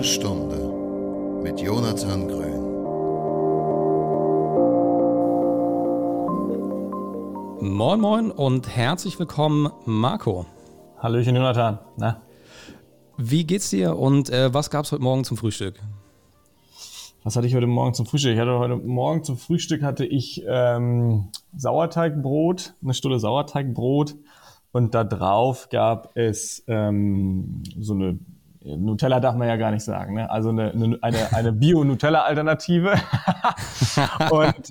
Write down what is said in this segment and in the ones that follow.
Eine Stunde mit Jonathan Grün. Moin Moin und herzlich willkommen, Marco. Hallöchen Jonathan. Na? Wie geht's dir und was gab's heute Morgen zum Frühstück? Was hatte ich heute Morgen zum Frühstück? Heute Morgen zum Frühstück hatte ich Sauerteigbrot, eine Stulle Sauerteigbrot und da drauf gab es so eine Nutella darf man ja gar nicht sagen, ne? Also eine Bio-Nutella-Alternative. Und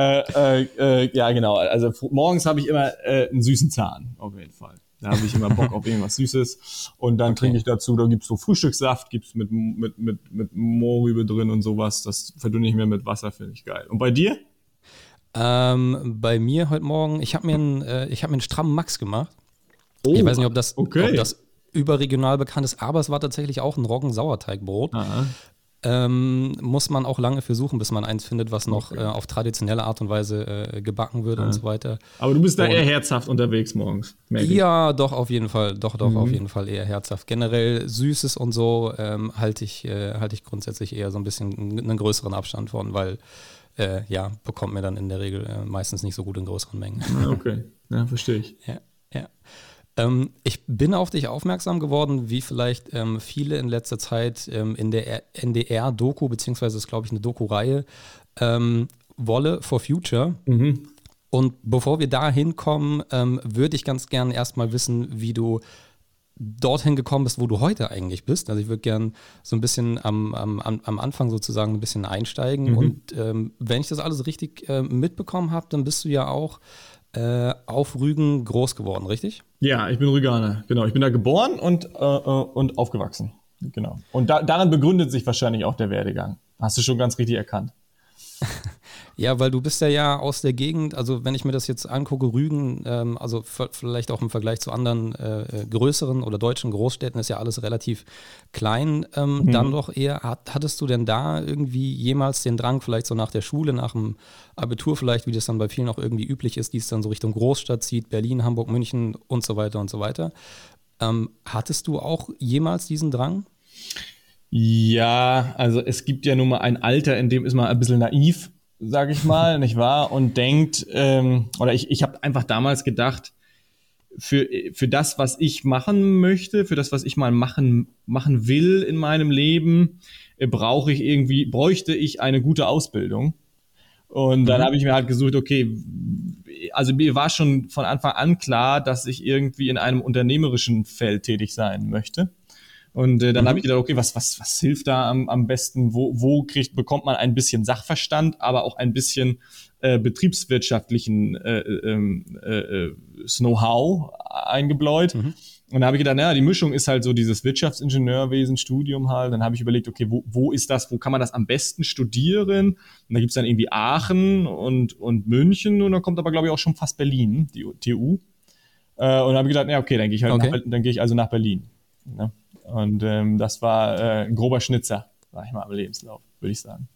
ja genau, also morgens habe ich immer einen süßen Zahn, auf jeden Fall. Da habe ich immer Bock auf irgendwas Süßes. Und dann trinke ich dazu, da gibt's so Frühstückssaft, gibt's mit Mohrrübe drin und sowas. Das verdünne ich mir mit Wasser, finde ich geil. Und bei dir? Bei mir heute Morgen, ich habe mir einen strammen Max gemacht. Oh, ich weiß nicht, ob das überregional bekannt ist, aber es war tatsächlich auch ein Roggensauerteigbrot. Muss man auch lange versuchen, bis man eins findet, was noch auf traditionelle Art und Weise gebacken wird und so weiter. Aber du bist da eher herzhaft unterwegs morgens. Ja, doch, auf jeden Fall. Doch, auf jeden Fall eher herzhaft. Generell Süßes und so halte ich grundsätzlich eher so ein bisschen einen größeren Abstand von, weil bekommt mir dann in der Regel meistens nicht so gut in größeren Mengen. Okay, ja, verstehe ich. Ja. Ich bin auf dich aufmerksam geworden, wie vielleicht viele in letzter Zeit in der NDR-Doku, beziehungsweise ist, glaube ich, eine Doku-Reihe, Wolle for Future. Mhm. Und bevor wir da hinkommen, würde ich ganz gern erstmal wissen, wie du dorthin gekommen bist, wo du heute eigentlich bist. Also ich würde gern so ein bisschen am Anfang sozusagen ein bisschen einsteigen. Und wenn ich das alles richtig mitbekommen habe, dann bist du ja auch auf Rügen groß geworden, richtig? Ja, ich bin Rüganer, genau. Ich bin da geboren und aufgewachsen, genau. Und daran begründet sich wahrscheinlich auch der Werdegang. Hast du schon ganz richtig erkannt. Ja, weil du bist ja aus der Gegend, also wenn ich mir das jetzt angucke, Rügen, also vielleicht auch im Vergleich zu anderen größeren oder deutschen Großstädten ist ja alles relativ klein, dann doch eher. Hattest du denn da irgendwie jemals den Drang, vielleicht so nach der Schule, nach dem Abitur vielleicht, wie das dann bei vielen auch irgendwie üblich ist, die es dann so Richtung Großstadt zieht, Berlin, Hamburg, München und so weiter und so weiter. Hattest du auch jemals diesen Drang? Ja, also es gibt ja nun mal ein Alter, in dem ist man ein bisschen naiv, sag ich mal, nicht wahr? Und denkt, ich habe einfach damals gedacht, für das, was ich machen möchte, für das, was ich mal machen will in meinem Leben, bräuchte ich eine gute Ausbildung. Und dann habe ich mir halt gesucht, okay, also mir war schon von Anfang an klar, dass ich irgendwie in einem unternehmerischen Feld tätig sein möchte. Und dann habe ich gedacht, okay, was hilft da am besten? Wo bekommt man ein bisschen Sachverstand, aber auch ein bisschen betriebswirtschaftlichen Know-how eingebläut? Und da habe ich gedacht, naja, die Mischung ist halt so dieses Wirtschaftsingenieurwesen-Studium halt. Dann habe ich überlegt, okay, wo ist das, wo kann man das am besten studieren? Und da gibt's dann irgendwie Aachen und München und dann kommt aber, glaube ich, auch schon fast Berlin, die TU. Und dann habe ich gedacht, naja, okay, dann gehe ich also nach Berlin. Ne? Und das war ein grober Schnitzer, sag ich mal, im Lebenslauf, würde ich sagen.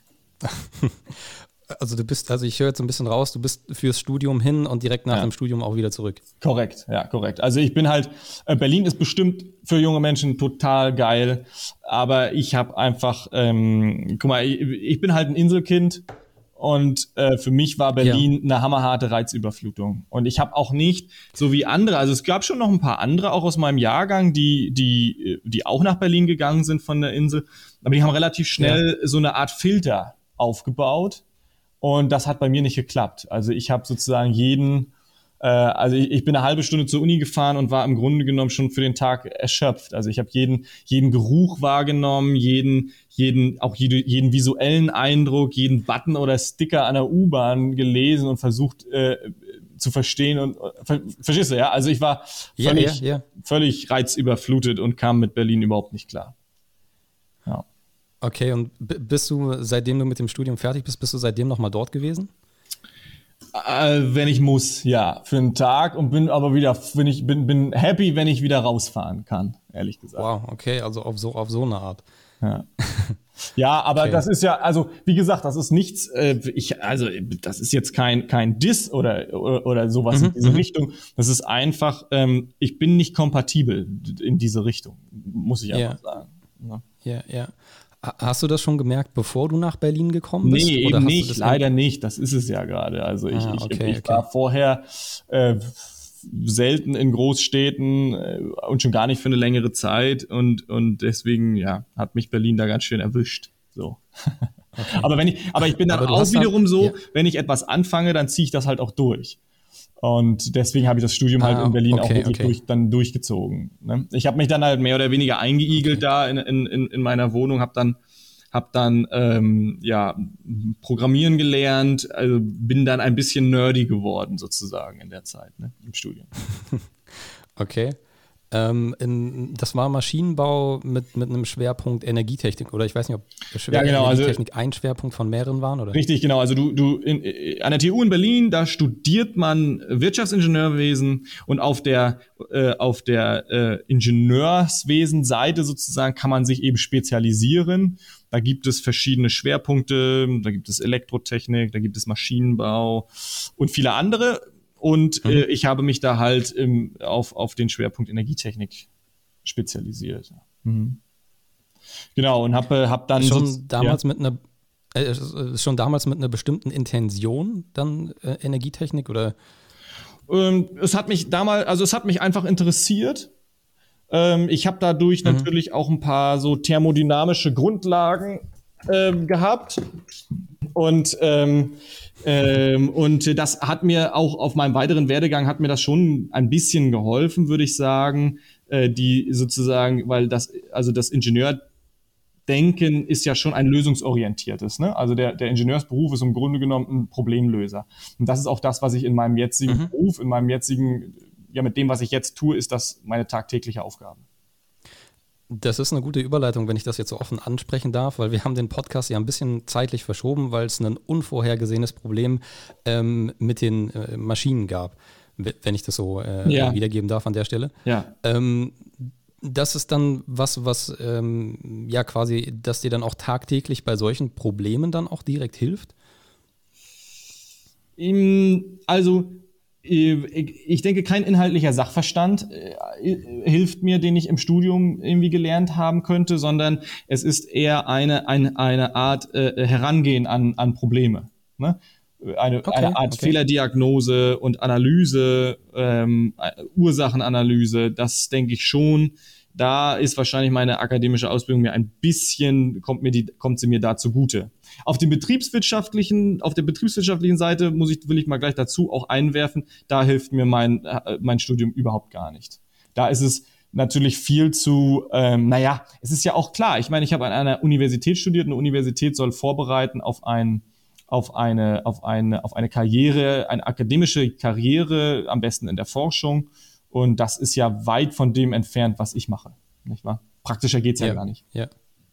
Also ich höre jetzt ein bisschen raus, du bist fürs Studium hin und direkt nach dem Studium auch wieder zurück. Korrekt, ja, korrekt. Also ich bin halt, Berlin ist bestimmt für junge Menschen total geil, aber ich habe einfach, guck mal, ich bin halt ein Inselkind und für mich war Berlin eine hammerharte Reizüberflutung. Und ich habe auch nicht, so wie andere, also es gab schon noch ein paar andere, auch aus meinem Jahrgang, die auch nach Berlin gegangen sind von der Insel, aber die haben relativ schnell so eine Art Filter aufgebaut. Und das hat bei mir nicht geklappt. Also ich habe sozusagen ich bin eine halbe Stunde zur Uni gefahren und war im Grunde genommen schon für den Tag erschöpft. Also ich habe jeden Geruch wahrgenommen, jeden visuellen Eindruck, jeden Button oder Sticker an der U-Bahn gelesen und versucht zu verstehen. Und verstehst du, ja? Also ich war völlig reizüberflutet und kam mit Berlin überhaupt nicht klar. Ja. Okay, und bist du, seitdem du mit dem Studium fertig bist, seitdem nochmal dort gewesen? Wenn ich muss, ja, für einen Tag und bin aber wieder, bin happy, wenn ich wieder rausfahren kann, ehrlich gesagt. Wow, okay, also auf so eine Art. Ja. Ja, aber okay. Das ist ja, also wie gesagt, das ist nichts, das ist jetzt kein Diss oder sowas in diese Richtung. Das ist einfach, ich bin nicht kompatibel in diese Richtung, muss ich einfach sagen. Ne? Ja. Hast du das schon gemerkt, bevor du nach Berlin gekommen bist? Nee, oder eben hast du nicht, das leider nicht. Das ist es ja gerade. Also ich war vorher selten in Großstädten und schon gar nicht für eine längere Zeit und deswegen, ja, hat mich Berlin da ganz schön erwischt. So. Okay. Aber ich bin dann auch wiederum halt, so, wenn ich etwas anfange, dann ziehe ich das halt auch durch. Und deswegen habe ich das Studium halt in Berlin auch wirklich durchgezogen. Ne? Ich habe mich dann halt mehr oder weniger eingeigelt da in meiner Wohnung, habe dann Programmieren gelernt, also bin dann ein bisschen nerdy geworden sozusagen in der Zeit, ne, im Studium. Okay. Das war Maschinenbau mit einem Schwerpunkt Energietechnik, oder ich weiß nicht, ob Energietechnik ein Schwerpunkt von mehreren waren, oder? Richtig, genau. Also du an der TU in Berlin, da studiert man Wirtschaftsingenieurwesen und auf der Ingenieurswesen-Seite sozusagen kann man sich eben spezialisieren. Da gibt es verschiedene Schwerpunkte, da gibt es Elektrotechnik, da gibt es Maschinenbau und viele andere. Und ich habe mich da halt auf den Schwerpunkt Energietechnik spezialisiert. Mhm. Genau, und hab dann schon damals mit einer bestimmten Intention dann Energietechnik, oder? Es hat mich einfach interessiert. Ich habe dadurch natürlich auch ein paar so thermodynamische Grundlagen gehabt. Und das hat mir auch auf meinem weiteren Werdegang hat mir das schon ein bisschen geholfen, würde ich sagen, die sozusagen, weil das Ingenieurdenken ist ja schon ein lösungsorientiertes, ne? Also der Ingenieursberuf ist im Grunde genommen ein Problemlöser. Und das ist auch das, was ich in meinem jetzigen Beruf, mit dem, was ich jetzt tue, ist das meine tagtägliche Aufgabe. Das ist eine gute Überleitung, wenn ich das jetzt so offen ansprechen darf, weil wir haben den Podcast ja ein bisschen zeitlich verschoben, weil es ein unvorhergesehenes Problem mit den Maschinen gab, wenn ich das so wiedergeben darf an der Stelle. Ja. Das ist dann was quasi, dass dir dann auch tagtäglich bei solchen Problemen dann auch direkt hilft? Also ich denke, kein inhaltlicher Sachverstand hilft mir, den ich im Studium irgendwie gelernt haben könnte, sondern es ist eher eine Art Herangehen an Probleme. Ne? Eine Art Fehlerdiagnose und Analyse, Ursachenanalyse, das denke ich schon. Da ist wahrscheinlich meine akademische Ausbildung mir ein bisschen, kommt sie mir da zugute. Auf der betriebswirtschaftlichen Seite will ich mal gleich dazu auch einwerfen, da hilft mir mein Studium überhaupt gar nicht. Da ist es natürlich viel zu, es ist ja auch klar, ich meine, ich habe an einer Universität studiert, eine Universität soll vorbereiten auf eine Karriere, eine akademische Karriere, am besten in der Forschung. Und das ist ja weit von dem entfernt, was ich mache, nicht wahr? Praktischer geht's ja gar nicht. Ja.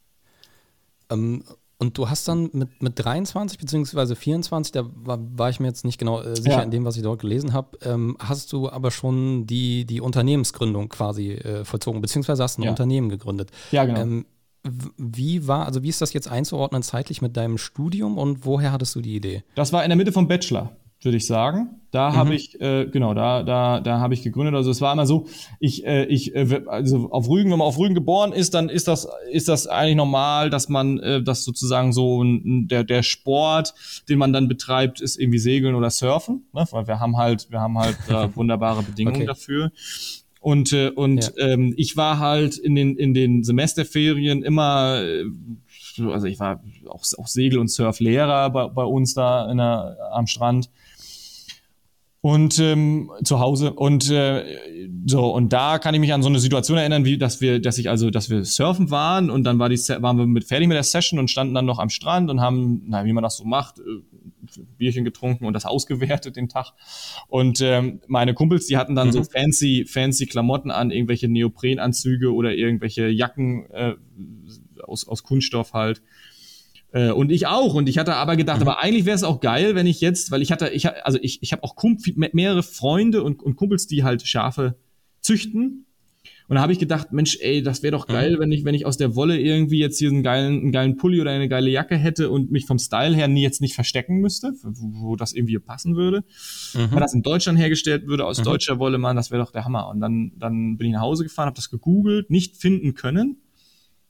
Und du hast dann mit 23 bzw. 24, da war ich mir jetzt nicht genau sicher in dem, was ich dort gelesen habe, hast du aber schon die Unternehmensgründung quasi vollzogen, beziehungsweise hast ein Unternehmen gegründet. Ja, genau. Wie ist das jetzt einzuordnen zeitlich mit deinem Studium und woher hattest du die Idee? Das war in der Mitte vom Bachelor, würde ich sagen. Da habe ich, da habe ich gegründet. Also es war immer so, also auf Rügen, wenn man auf Rügen geboren ist, dann ist das eigentlich normal, dass man, das sozusagen so der Sport, den man dann betreibt, ist irgendwie Segeln oder Surfen, ne? Weil wir haben halt wunderbare Bedingungen dafür. Und ich war halt in den Semesterferien immer, also ich war auch Segel- und Surflehrer bei uns da am Strand. Und zu Hause und und da kann ich mich an so eine Situation erinnern, dass wir surfen waren und dann waren wir fertig mit der Session und standen dann noch am Strand und haben, wie man das so macht, Bierchen getrunken und das ausgewertet den Tag. Und meine Kumpels, die hatten dann so fancy Klamotten an, irgendwelche Neoprenanzüge oder irgendwelche Jacken aus Kunststoff halt. Und ich auch. Und ich hatte aber gedacht, aber eigentlich wäre es auch geil, wenn ich jetzt, weil ich habe auch mehrere Freunde und Kumpels, die halt Schafe züchten. Und da habe ich gedacht, Mensch, ey, das wäre doch geil, wenn ich aus der Wolle irgendwie jetzt hier einen geilen Pulli oder eine geile Jacke hätte und mich vom Style her jetzt nicht verstecken müsste, wo das irgendwie passen würde. Wenn das in Deutschland hergestellt würde, aus deutscher Wolle, Mann, das wäre doch der Hammer. Und dann bin ich nach Hause gefahren, habe das gegoogelt, nicht finden können.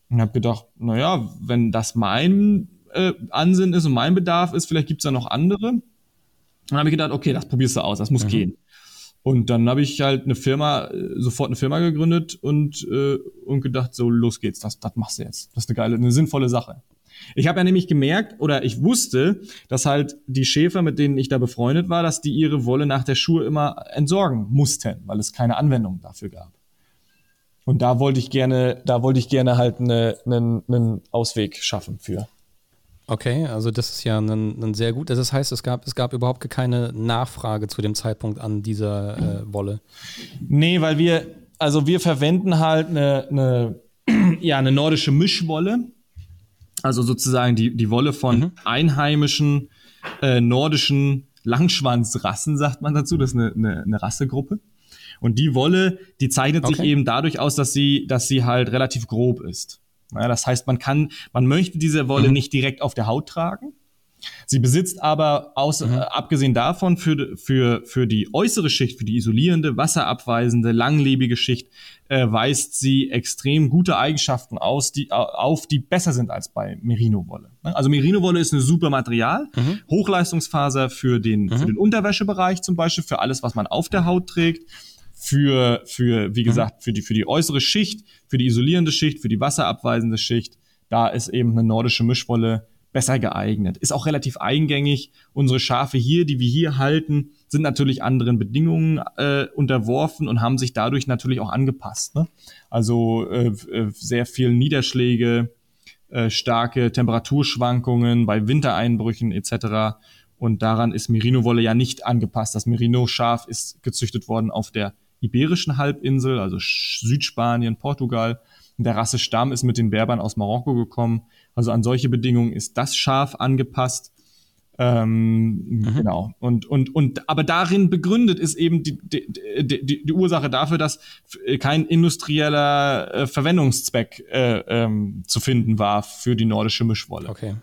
Und habe gedacht, naja, wenn das mein Ansinnen ist und mein Bedarf ist, vielleicht gibt's da noch andere. Und dann habe ich gedacht, okay, das probierst du aus, das muss gehen. Und dann habe ich halt sofort eine Firma gegründet und gedacht, so los geht's, das machst du jetzt. Das ist eine sinnvolle Sache. Ich habe ja nämlich gemerkt, oder ich wusste, dass halt die Schäfer, mit denen ich da befreundet war, dass die ihre Wolle nach der Schur immer entsorgen mussten, weil es keine Anwendung dafür gab. Und da wollte ich gerne halt einen Ausweg schaffen für. Okay, also das ist ja ein sehr gut. Das heißt, es gab überhaupt keine Nachfrage zu dem Zeitpunkt an dieser Wolle. Nee, weil wir verwenden halt eine nordische Mischwolle. Also sozusagen die Wolle von einheimischen nordischen Langschwanzrassen, sagt man dazu. Das ist eine Rassegruppe. Und die Wolle, die zeichnet sich eben dadurch aus, dass sie halt relativ grob ist. Ja, das heißt, man möchte diese Wolle nicht direkt auf der Haut tragen. Sie besitzt aber abgesehen davon für die äußere Schicht, für die isolierende, wasserabweisende, langlebige Schicht, weist sie extrem gute Eigenschaften auf, die besser sind als bei Merino-Wolle. Also Merino-Wolle ist ein super Material, Hochleistungsfaser für den Unterwäschebereich zum Beispiel, für alles, was man auf der Haut trägt, wie gesagt, für die äußere Schicht, für die isolierende Schicht, für die wasserabweisende Schicht, da ist eben eine nordische Mischwolle besser geeignet. Ist auch relativ eingängig. Unsere Schafe hier, die wir hier halten, sind natürlich anderen Bedingungen unterworfen und haben sich dadurch natürlich auch angepasst. Ne? Also sehr viel Niederschläge, starke Temperaturschwankungen bei Wintereinbrüchen etc. Und daran ist Merino-Wolle ja nicht angepasst. Das Merino-Schaf ist gezüchtet worden auf der Iberischen Halbinsel, also Südspanien, Portugal. Und der Rassestamm ist mit den Berbern aus Marokko gekommen. Also an solche Bedingungen ist das Schaf angepasst. Genau. Aber darin begründet ist eben die Ursache dafür, dass kein industrieller Verwendungszweck zu finden war für die nordische Mischwolle. Okay.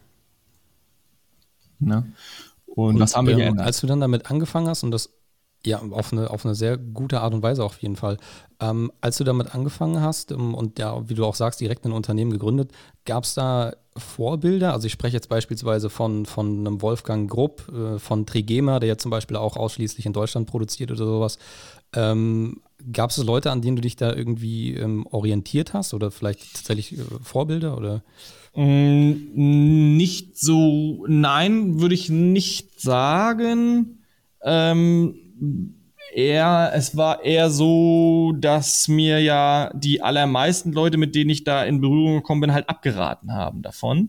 Ne? Und das haben wir geändert. Als du dann damit angefangen hast, und das ja auf eine sehr gute Art und Weise auf jeden Fall, als du damit angefangen hast und ja, wie du auch sagst, direkt ein Unternehmen gegründet, gab es da Vorbilder? Also ich spreche jetzt beispielsweise von einem Wolfgang Grupp, von Trigema, der ja zum Beispiel auch ausschließlich in Deutschland produziert oder sowas. Gab es Leute, an denen du dich da irgendwie orientiert hast oder vielleicht tatsächlich Vorbilder oder? Nicht so, nein, würde ich nicht sagen. Es war eher so, dass mir ja die allermeisten Leute, mit denen ich da in Berührung gekommen bin, halt abgeraten haben davon.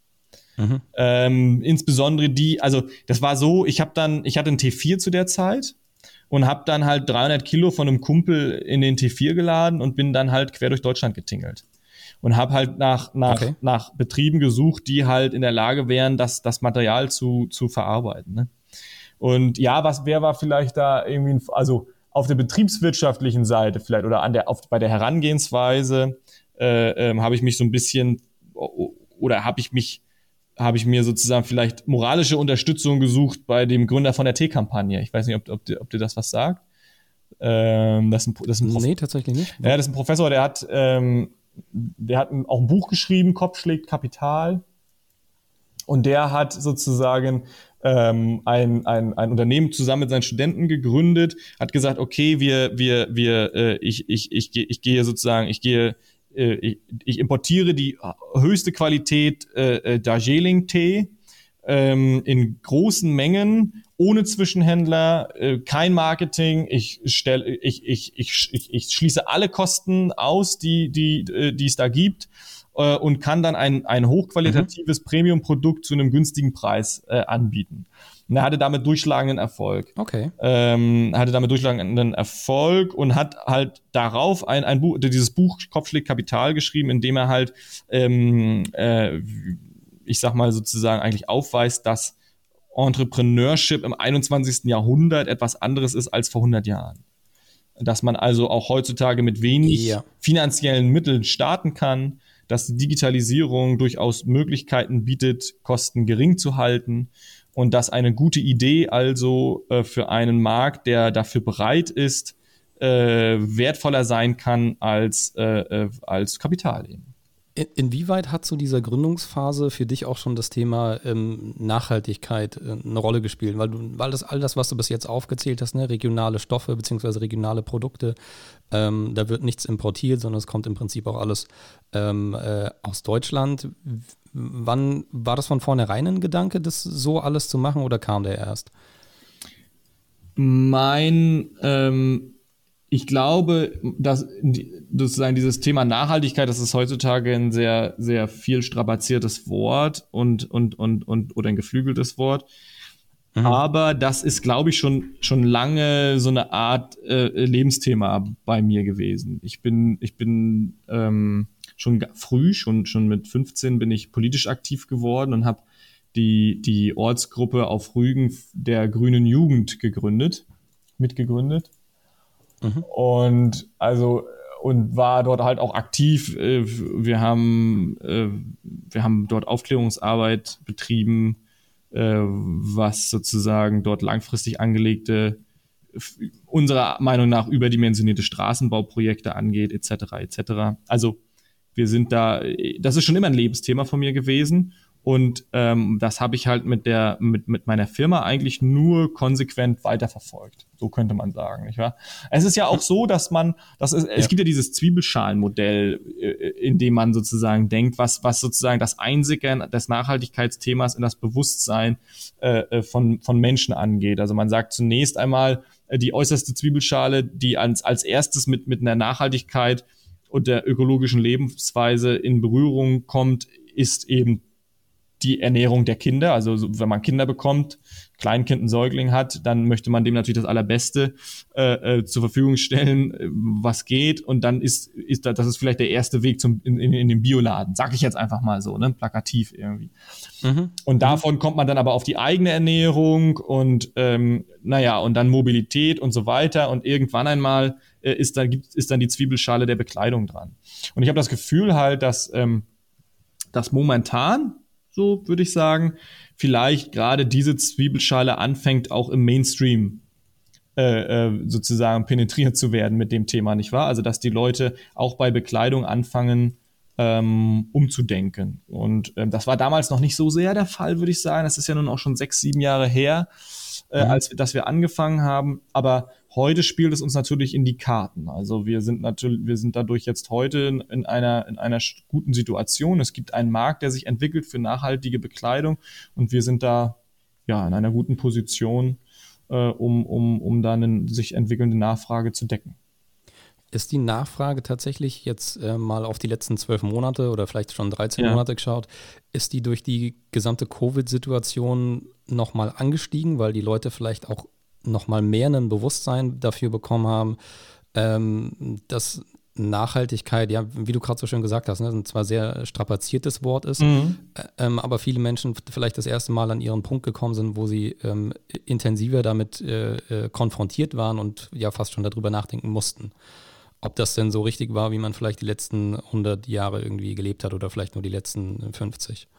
Insbesondere das war so, ich hatte einen T4 zu der Zeit und habe dann halt 300 Kilo von einem Kumpel in den T4 geladen und bin dann halt quer durch Deutschland getingelt. Und habe halt nach Betrieben gesucht, die halt in der Lage wären, das Material zu verarbeiten. Ne? Und ja, wer war vielleicht da irgendwie, also auf der betriebswirtschaftlichen Seite vielleicht oder bei der Herangehensweise habe ich mich so ein bisschen oder habe ich mir sozusagen vielleicht moralische Unterstützung gesucht bei dem Gründer von der T-Kampagne. Ich weiß nicht, ob dir das was sagt. Das ist ein Nee, tatsächlich nicht. Ja, das ist ein Professor, der hat auch ein Buch geschrieben, Kopf schlägt Kapital. Und der hat sozusagen ein Unternehmen zusammen mit seinen Studenten gegründet, hat gesagt, okay, ich importiere die höchste Qualität Darjeeling-Tee in großen Mengen, ohne Zwischenhändler, kein Marketing. Ich schließe alle Kosten aus, die es da gibt, und kann dann ein hochqualitatives Premium-Produkt zu einem günstigen Preis anbieten. Und er hatte damit durchschlagenden Erfolg. Okay. Und hat halt darauf ein Buch, dieses Buch Kopf schlägt Kapital geschrieben, in dem er halt ich sag mal sozusagen eigentlich aufweist, dass Entrepreneurship im 21. Jahrhundert etwas anderes ist als vor 100 Jahren. Dass man also auch heutzutage mit wenig finanziellen Mitteln starten kann, dass die Digitalisierung durchaus Möglichkeiten bietet, Kosten gering zu halten und dass eine gute Idee also für einen Markt, der dafür bereit ist, wertvoller sein kann als Kapital eben. Inwieweit hat zu dieser Gründungsphase für dich auch schon das Thema Nachhaltigkeit eine Rolle gespielt? Weil all das, was du bis jetzt aufgezählt hast, ne, regionale Stoffe bzw. regionale Produkte, da wird nichts importiert, sondern es kommt im Prinzip auch alles aus Deutschland. Wann war das von vornherein ein Gedanke, das so alles zu machen, oder kam der erst? Ich glaube, dass sozusagen dieses Thema Nachhaltigkeit, das ist heutzutage ein sehr, sehr viel strapaziertes Wort und oder ein geflügeltes Wort. Mhm. Aber das ist, glaube ich, schon lange so eine Art Lebensthema bei mir gewesen. Ich bin schon früh, schon mit 15 bin ich politisch aktiv geworden und habe die Ortsgruppe auf Rügen der Grünen Jugend mitgegründet. Mhm. Und war dort halt auch aktiv. Wir haben dort Aufklärungsarbeit betrieben, was sozusagen dort langfristig angelegte, unserer Meinung nach überdimensionierte Straßenbauprojekte angeht, etc. etc. Also das ist schon immer ein Lebensthema von mir gewesen. Und das habe ich halt mit meiner Firma eigentlich nur konsequent weiterverfolgt. So könnte man sagen, nicht wahr? Es ist ja auch so, es gibt ja dieses Zwiebelschalenmodell, in dem man sozusagen denkt, was sozusagen das Einsickern des Nachhaltigkeitsthemas in das Bewusstsein von Menschen angeht. Also man sagt zunächst einmal, die äußerste Zwiebelschale, die als erstes mit einer Nachhaltigkeit und der ökologischen Lebensweise in Berührung kommt, ist eben die Ernährung der Kinder. Also wenn man Kinder bekommt, Kleinkind, ein Säugling hat, dann möchte man dem natürlich das Allerbeste zur Verfügung stellen, was geht. Und dann ist das vielleicht der erste Weg in den Bioladen, sag ich jetzt einfach mal so, ne, plakativ irgendwie. Mhm. Und davon kommt man dann aber auf die eigene Ernährung und und dann Mobilität und so weiter. Und irgendwann einmal ist dann die Zwiebelschale der Bekleidung dran. Und ich habe das Gefühl halt, dass momentan, so würde ich sagen, vielleicht gerade diese Zwiebelschale anfängt auch im Mainstream sozusagen penetriert zu werden mit dem Thema, nicht wahr? Also dass die Leute auch bei Bekleidung anfangen umzudenken. Und das war damals noch nicht so sehr der Fall, würde ich sagen. Das ist ja nun auch schon 6, 7 Jahre her, dass wir angefangen haben. Aber heute spielt es uns natürlich in die Karten. Also wir sind dadurch jetzt heute in einer guten Situation. Es gibt einen Markt, der sich entwickelt für nachhaltige Bekleidung, und wir sind da ja in einer guten Position, um dann eine sich entwickelnde Nachfrage zu decken. Ist die Nachfrage tatsächlich jetzt mal auf die letzten 12 Monate oder vielleicht schon 13 Monate geschaut, ist die durch die gesamte Covid-Situation nochmal angestiegen, weil die Leute vielleicht auch nochmal mehr ein Bewusstsein dafür bekommen haben, dass Nachhaltigkeit, ja, wie du gerade so schön gesagt hast, ne, ein zwar sehr strapaziertes Wort ist, aber viele Menschen vielleicht das erste Mal an ihren Punkt gekommen sind, wo sie intensiver damit konfrontiert waren und ja fast schon darüber nachdenken mussten. Ob das denn so richtig war, wie man vielleicht die letzten 100 Jahre irgendwie gelebt hat oder vielleicht nur die letzten 50.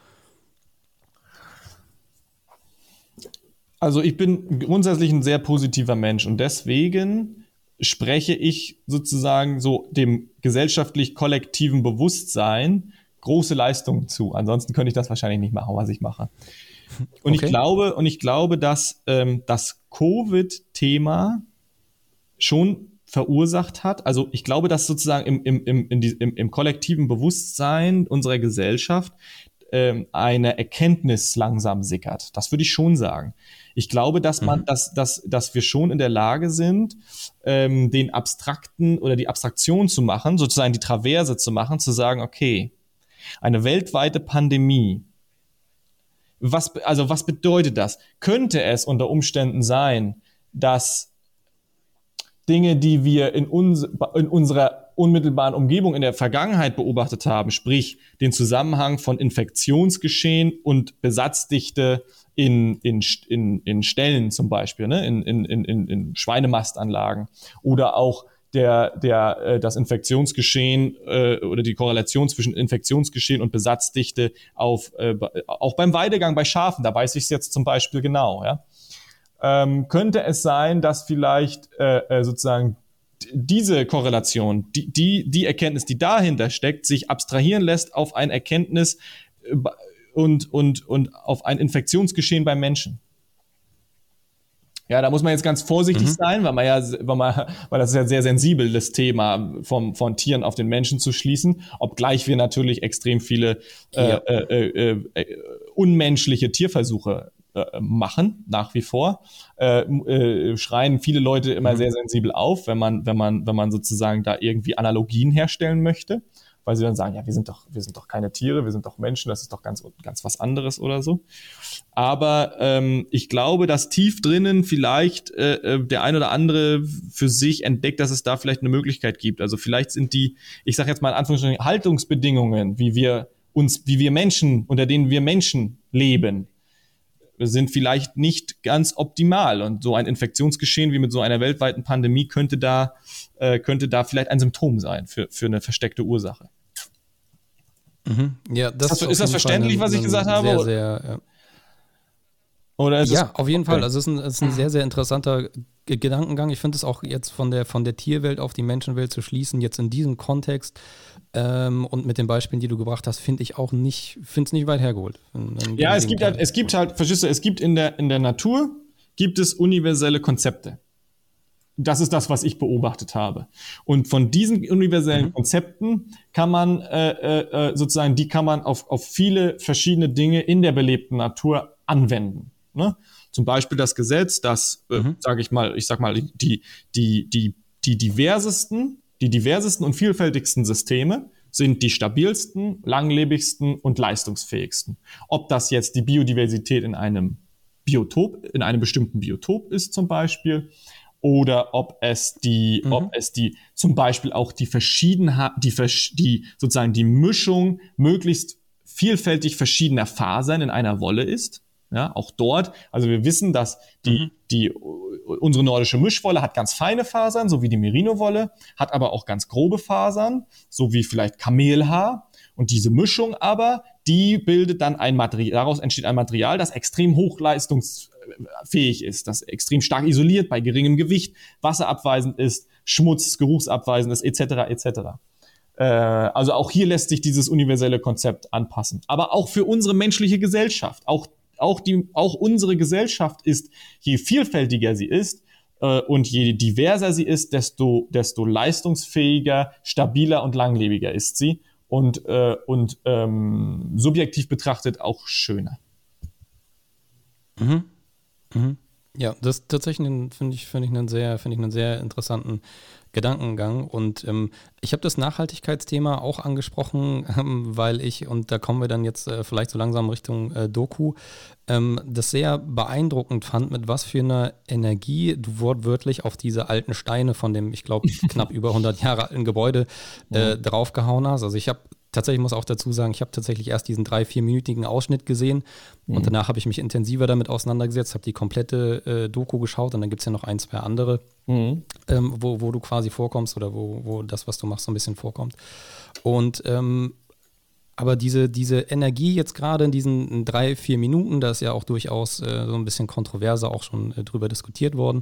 Also ich bin grundsätzlich ein sehr positiver Mensch und deswegen spreche ich sozusagen so dem gesellschaftlich kollektiven Bewusstsein große Leistungen zu. Ansonsten könnte ich das wahrscheinlich nicht machen, was ich mache. Und okay. ich glaube, dass das Covid-Thema schon verursacht hat. Also ich glaube, dass sozusagen im kollektiven Bewusstsein unserer Gesellschaft eine Erkenntnis langsam sickert. Das würde ich schon sagen. Ich glaube, dass dass wir schon in der Lage sind, den Abstrakten oder die Abstraktion zu machen, sozusagen die Traverse zu machen, zu sagen, okay, eine weltweite Pandemie, was bedeutet das? Könnte es unter Umständen sein, dass Dinge, die wir in unserer unmittelbaren Umgebung in der Vergangenheit beobachtet haben, sprich den Zusammenhang von Infektionsgeschehen und Besatzdichte in Ställen zum Beispiel, ne, in Schweinemastanlagen, oder auch das Infektionsgeschehen oder die Korrelation zwischen Infektionsgeschehen und Besatzdichte auch beim Weidegang bei Schafen, da weiß ich es jetzt zum Beispiel genau, ja. Könnte es sein, dass vielleicht sozusagen diese Korrelation, die Erkenntnis, die dahinter steckt, sich abstrahieren lässt auf ein Erkenntnis und auf ein Infektionsgeschehen beim Menschen. Ja, da muss man jetzt ganz vorsichtig sein, weil das ist ja ein sehr sensibles Thema, von Tieren auf den Menschen zu schließen, obgleich wir natürlich extrem viele unmenschliche Tierversuche machen, nach wie vor, schreien viele Leute immer sehr sensibel auf, wenn man sozusagen da irgendwie Analogien herstellen möchte, weil sie dann sagen, ja, wir sind doch keine Tiere, wir sind doch Menschen, das ist doch ganz was anderes oder so. Aber ich glaube, dass tief drinnen vielleicht der ein oder andere für sich entdeckt, dass es da vielleicht eine Möglichkeit gibt. Also vielleicht sind die, ich sage jetzt mal in Anführungsstrichen, Haltungsbedingungen, wie wir Menschen, unter denen wir Menschen leben, sind vielleicht nicht ganz optimal. Und so ein Infektionsgeschehen wie mit so einer weltweiten Pandemie könnte da vielleicht ein Symptom sein für eine versteckte Ursache. Ja, ist das verständlich, was ich gesagt habe? Sehr, sehr, Oder ist ja, auf jeden Fall. Also es ist ein sehr, sehr interessanter Gedankengang. Ich finde es auch jetzt von der Tierwelt auf die Menschenwelt zu schließen, jetzt in diesem Kontext und mit den Beispielen, die du gebracht hast, finde es nicht weit hergeholt. Ja, es gibt halt, verstehst du, es gibt in der Natur, gibt es universelle Konzepte. Das ist das, was ich beobachtet habe. Und von diesen universellen Konzepten kann man sozusagen, die kann man auf viele verschiedene Dinge in der belebten Natur anwenden. Ne? Zum Beispiel das Gesetz, dass, ich sag mal, die diversesten und vielfältigsten Systeme sind die stabilsten, langlebigsten und leistungsfähigsten. Ob das jetzt die Biodiversität in einem bestimmten Biotop ist zum Beispiel, oder ob es zum Beispiel auch die sozusagen die Mischung möglichst vielfältig verschiedener Fasern in einer Wolle ist. Ja, auch dort, also wir wissen, dass unsere nordische Mischwolle hat ganz feine Fasern, so wie die Merino-Wolle, hat aber auch ganz grobe Fasern, so wie vielleicht Kamelhaar. Und diese Mischung aber, die bildet dann ein Material, daraus entsteht ein Material, das extrem hochleistungsfähig ist, das extrem stark isoliert, bei geringem Gewicht, wasserabweisend ist, Schmutz, geruchsabweisend ist, etc., etc. Also auch hier lässt sich dieses universelle Konzept anpassen. Aber auch für unsere menschliche Gesellschaft, auch unsere Gesellschaft ist, je vielfältiger sie ist und je diverser sie ist, desto leistungsfähiger, stabiler und langlebiger ist sie und subjektiv betrachtet auch schöner. Ja, das tatsächlich finde ich einen sehr interessanten Gedankengang und ich habe das Nachhaltigkeitsthema auch angesprochen, weil und da kommen wir dann jetzt vielleicht so langsam Richtung Doku, das sehr beeindruckend fand, mit was für einer Energie du wortwörtlich auf diese alten Steine von dem, ich glaube, knapp über 100 Jahre alten Gebäude draufgehauen hast. Also muss auch dazu sagen, ich habe tatsächlich erst diesen 3-4-minütigen Ausschnitt gesehen und danach habe ich mich intensiver damit auseinandergesetzt, habe die komplette Doku geschaut und dann gibt es ja noch 1, 2 andere, wo du quasi vorkommst oder wo das, was du machst, so ein bisschen vorkommt. Und aber diese Energie jetzt gerade in diesen 3-4 Minuten, da ist ja auch durchaus so ein bisschen kontroverser auch schon drüber diskutiert worden,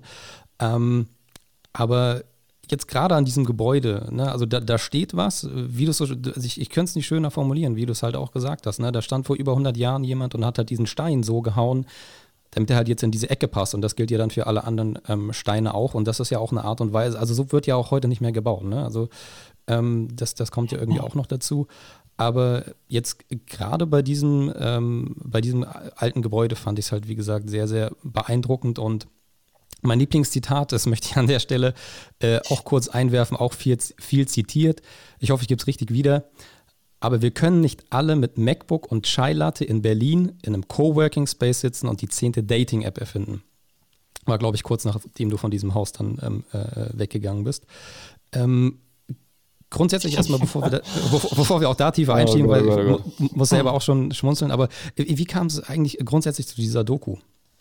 aber jetzt gerade an diesem Gebäude, ne, also da steht was, wie du ich könnte es nicht schöner formulieren, wie du es halt auch gesagt hast, ne, da stand vor über 100 Jahren jemand und hat halt diesen Stein so gehauen, damit er halt jetzt in diese Ecke passt und das gilt ja dann für alle anderen Steine auch und das ist ja auch eine Art und Weise, also so wird ja auch heute nicht mehr gebaut, ne, also das kommt ja irgendwie auch noch dazu, aber jetzt gerade bei diesem alten Gebäude fand ich es halt, wie gesagt, sehr, sehr beeindruckend und mein Lieblingszitat, das möchte ich an der Stelle auch kurz einwerfen, auch viel zitiert. Ich hoffe, ich gebe es richtig wieder. Aber wir können nicht alle mit MacBook und Chai Latte in Berlin in einem Coworking Space sitzen und die 10. Dating-App erfinden. War, glaube ich, kurz nachdem du von diesem Haus dann weggegangen bist. Grundsätzlich erstmal, bevor wir auch da tiefer einsteigen, weil ich muss selber auch schon schmunzeln, aber wie kam es eigentlich grundsätzlich zu dieser Doku?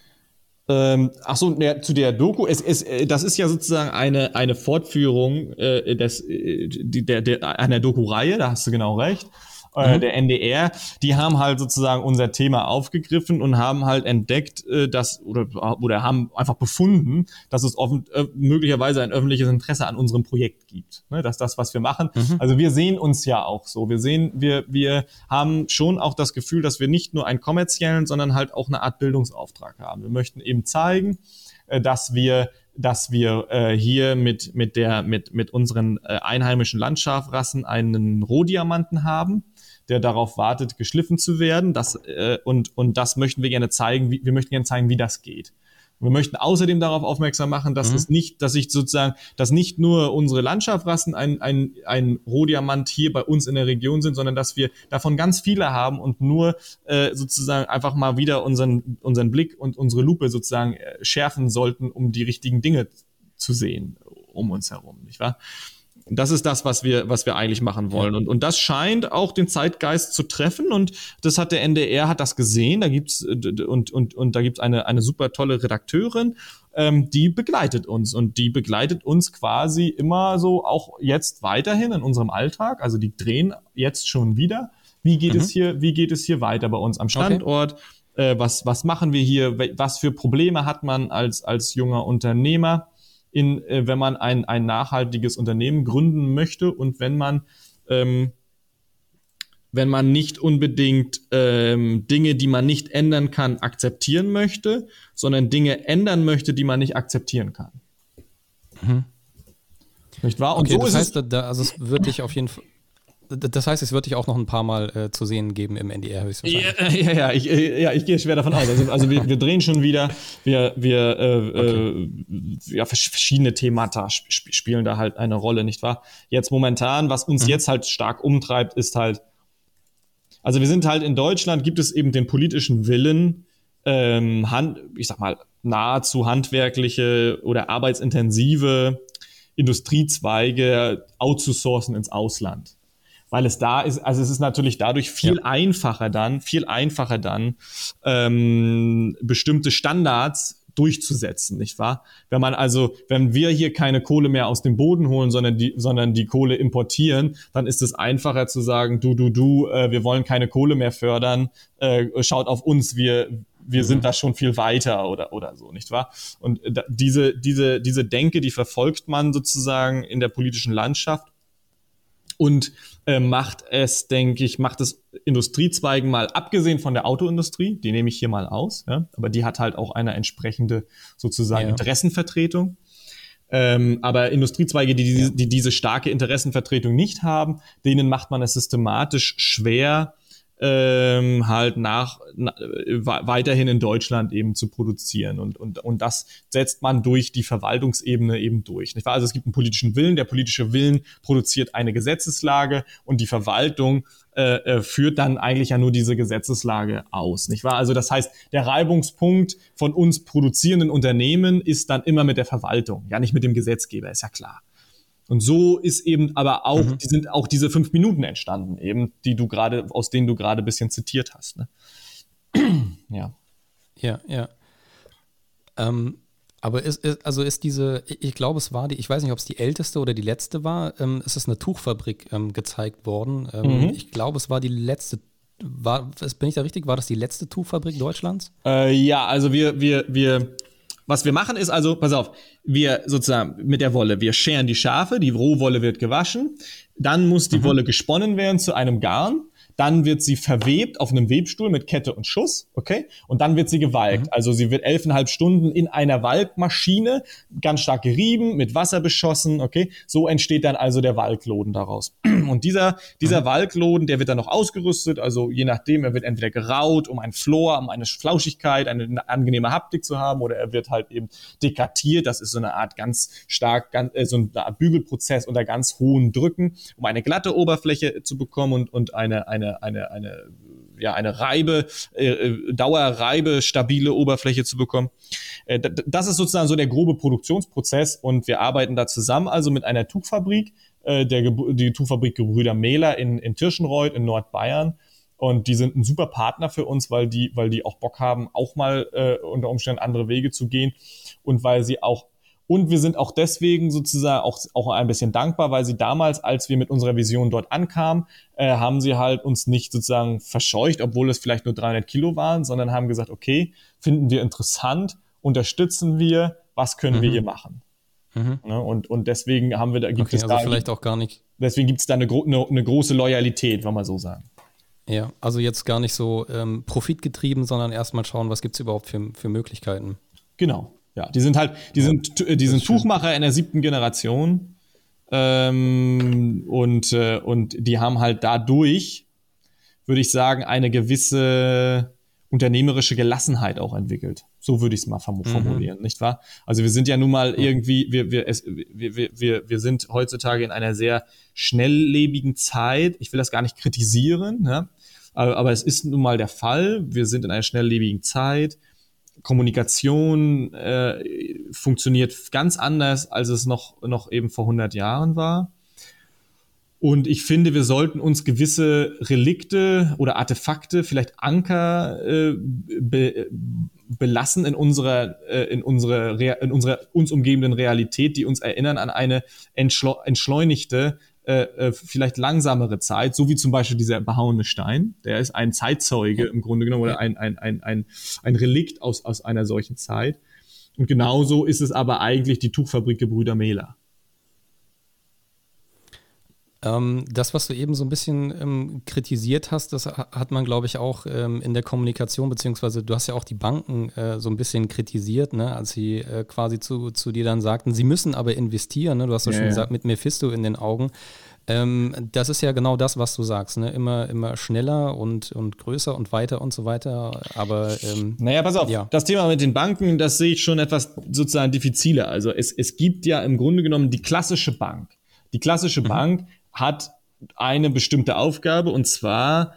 Zu der Doku. Das ist ja sozusagen eine Fortführung einer Doku-Reihe, da hast du genau recht. der NDR, die haben halt sozusagen unser Thema aufgegriffen und haben halt entdeckt, dass oder haben einfach befunden, dass es möglicherweise ein öffentliches Interesse an unserem Projekt gibt, ne? Dass das, was wir machen, also wir sehen uns ja auch so, wir haben schon auch das Gefühl, dass wir nicht nur einen kommerziellen, sondern halt auch eine Art Bildungsauftrag haben. Wir möchten eben zeigen, dass wir hier mit unseren einheimischen Landschafrassen einen Rohdiamanten haben, der darauf wartet, geschliffen zu werden. Und das möchten wir gerne zeigen. Wir möchten gerne zeigen, wie das geht. Wir möchten außerdem darauf aufmerksam machen, dass dass nicht nur unsere Landschafrassen ein Rohdiamant hier bei uns in der Region sind, sondern dass wir davon ganz viele haben und nur sozusagen einfach mal wieder unseren Blick und unsere Lupe sozusagen schärfen sollten, um die richtigen Dinge zu sehen um uns herum, nicht wahr? Das ist das, was wir eigentlich machen wollen. Und das scheint auch den Zeitgeist zu treffen. Und das hat der NDR hat das gesehen. Da gibt's eine super tolle Redakteurin, die begleitet uns. Und die begleitet uns quasi immer so auch jetzt weiterhin in unserem Alltag. Also die drehen jetzt schon wieder. Wie geht es hier weiter bei uns am Standort? Okay. Was machen wir hier? Was für Probleme hat man als junger Unternehmer? Wenn man ein nachhaltiges Unternehmen gründen möchte und wenn man nicht unbedingt Dinge, die man nicht ändern kann, akzeptieren möchte, sondern Dinge ändern möchte, die man nicht akzeptieren kann. Nicht wahr? Und okay, so das heißt, es wird dich auf jeden Fall. Das heißt, es wird dich auch noch ein paar Mal zu sehen geben im NDR höchstwahrscheinlich. Ich gehe schwer davon aus. Also wir drehen schon wieder, verschiedene Themata spielen da halt eine Rolle, nicht wahr? Jetzt momentan, was uns jetzt halt stark umtreibt, ist halt, also wir sind halt in Deutschland, gibt es eben den politischen Willen, ich sag mal, nahezu handwerkliche oder arbeitsintensive Industriezweige outzusourcen ins Ausland. Weil es da ist, also es ist natürlich dadurch viel einfacher dann, bestimmte Standards durchzusetzen, nicht wahr? Wenn wir hier keine Kohle mehr aus dem Boden holen, sondern die Kohle importieren, dann ist es einfacher zu sagen, wir wollen keine Kohle mehr fördern, schaut auf uns, wir sind da schon viel weiter oder so, nicht wahr? Und diese Denke, die verfolgt man sozusagen in der politischen Landschaft. Und macht es Industriezweigen mal, abgesehen von der Autoindustrie, die nehme ich hier mal aus, ja, aber die hat halt auch eine entsprechende sozusagen Interessenvertretung. Aber Industriezweige, die diese starke Interessenvertretung nicht haben, denen macht man es systematisch schwer, weiterhin in Deutschland eben zu produzieren und das setzt man durch die Verwaltungsebene eben durch. Nicht wahr? Also es gibt einen politischen Willen, der politische Willen produziert eine Gesetzeslage und die Verwaltung führt dann eigentlich ja nur diese Gesetzeslage aus, nicht wahr? Also das heißt, der Reibungspunkt von uns produzierenden Unternehmen ist dann immer mit der Verwaltung, ja nicht mit dem Gesetzgeber, ist ja klar. Und so ist eben aber auch, sind auch diese 5 Minuten entstanden, eben, aus denen du gerade ein bisschen zitiert hast. Ne? Ja. Ja. Aber ist diese, ich glaube, ich weiß nicht, ob es die älteste oder die letzte war, es ist eine Tuchfabrik gezeigt worden. Ich glaube, es war die letzte. Bin ich da richtig? War das die letzte Tuchfabrik Deutschlands? Also was wir machen ist also, pass auf, wir sozusagen mit der Wolle, wir scheren die Schafe, die Rohwolle wird gewaschen, dann muss die Wolle gesponnen werden zu einem Garn, dann wird sie verwebt auf einem Webstuhl mit Kette und Schuss, okay? Und dann wird sie gewalkt. Also sie wird 11,5 Stunden in einer Walkmaschine ganz stark gerieben, mit Wasser beschossen, okay? So entsteht dann also der Walkloden daraus. Und dieser Walkloden, der wird dann noch ausgerüstet, also je nachdem, er wird entweder geraut, um ein Flor, um eine Flauschigkeit, eine angenehme Haptik zu haben, oder er wird halt eben dekatiert, das ist so eine Art so eine Art Bügelprozess unter ganz hohen Drücken, um eine glatte Oberfläche zu bekommen und eine Dauerreibe, stabile Oberfläche zu bekommen. Das ist sozusagen so der grobe Produktionsprozess und wir arbeiten da zusammen also mit einer Tuchfabrik, die Tuchfabrik Gebrüder Mehler in Tirschenreuth in Nordbayern. Und die sind ein super Partner für uns, weil die auch Bock haben, auch mal unter Umständen andere Wege zu gehen und weil sie auch Und wir sind auch deswegen sozusagen auch ein bisschen dankbar, weil sie damals, als wir mit unserer Vision dort ankamen, haben sie halt uns nicht sozusagen verscheucht, obwohl es vielleicht nur 300 Kilo waren, sondern haben gesagt, okay, finden wir interessant, unterstützen wir, was können wir hier machen? Ne? Und deswegen haben wir da, gibt es also da vielleicht auch gar nicht. Deswegen gibt es da eine große Loyalität, wenn man so sagen. Ja, also jetzt gar nicht so profitgetrieben, sondern erstmal schauen, was gibt es überhaupt für Möglichkeiten. Genau. Ja, die sind Tuchmacher in der 7. Generation und die haben halt dadurch, würde ich sagen, eine gewisse unternehmerische Gelassenheit auch entwickelt. So würde ich es mal formulieren, nicht wahr? Also wir sind ja nun mal irgendwie, wir sind heutzutage in einer sehr schnelllebigen Zeit. Ich will das gar nicht kritisieren, ne? Aber es ist nun mal der Fall. Wir sind in einer schnelllebigen Zeit. Kommunikation funktioniert ganz anders, als es noch eben vor 100 Jahren war. Und ich finde, wir sollten uns gewisse Relikte oder Artefakte, vielleicht Anker belassen in unserer uns umgebenden Realität, die uns erinnern an eine entschleunigte, vielleicht langsamere Zeit, so wie zum Beispiel dieser behauene Stein. Der ist ein Zeitzeuge im Grunde genommen oder ein Relikt aus einer solchen Zeit. Und genauso ist es aber eigentlich die Tuchfabrik Gebrüder Mehler. Das, was du eben so ein bisschen kritisiert hast, das hat man, glaube ich, auch in der Kommunikation, beziehungsweise du hast ja auch die Banken so ein bisschen kritisiert, ne, als sie quasi zu dir dann sagten, sie müssen aber investieren, ne? Du hast ja schon gesagt, mit Mephisto in den Augen. Das ist ja genau das, was du sagst, ne? Immer schneller und größer und weiter und so weiter. Aber naja, pass auf, das Thema mit den Banken, das sehe ich schon etwas sozusagen diffiziler. Also es gibt ja im Grunde genommen die klassische Bank. Die klassische Bank hat eine bestimmte Aufgabe, und zwar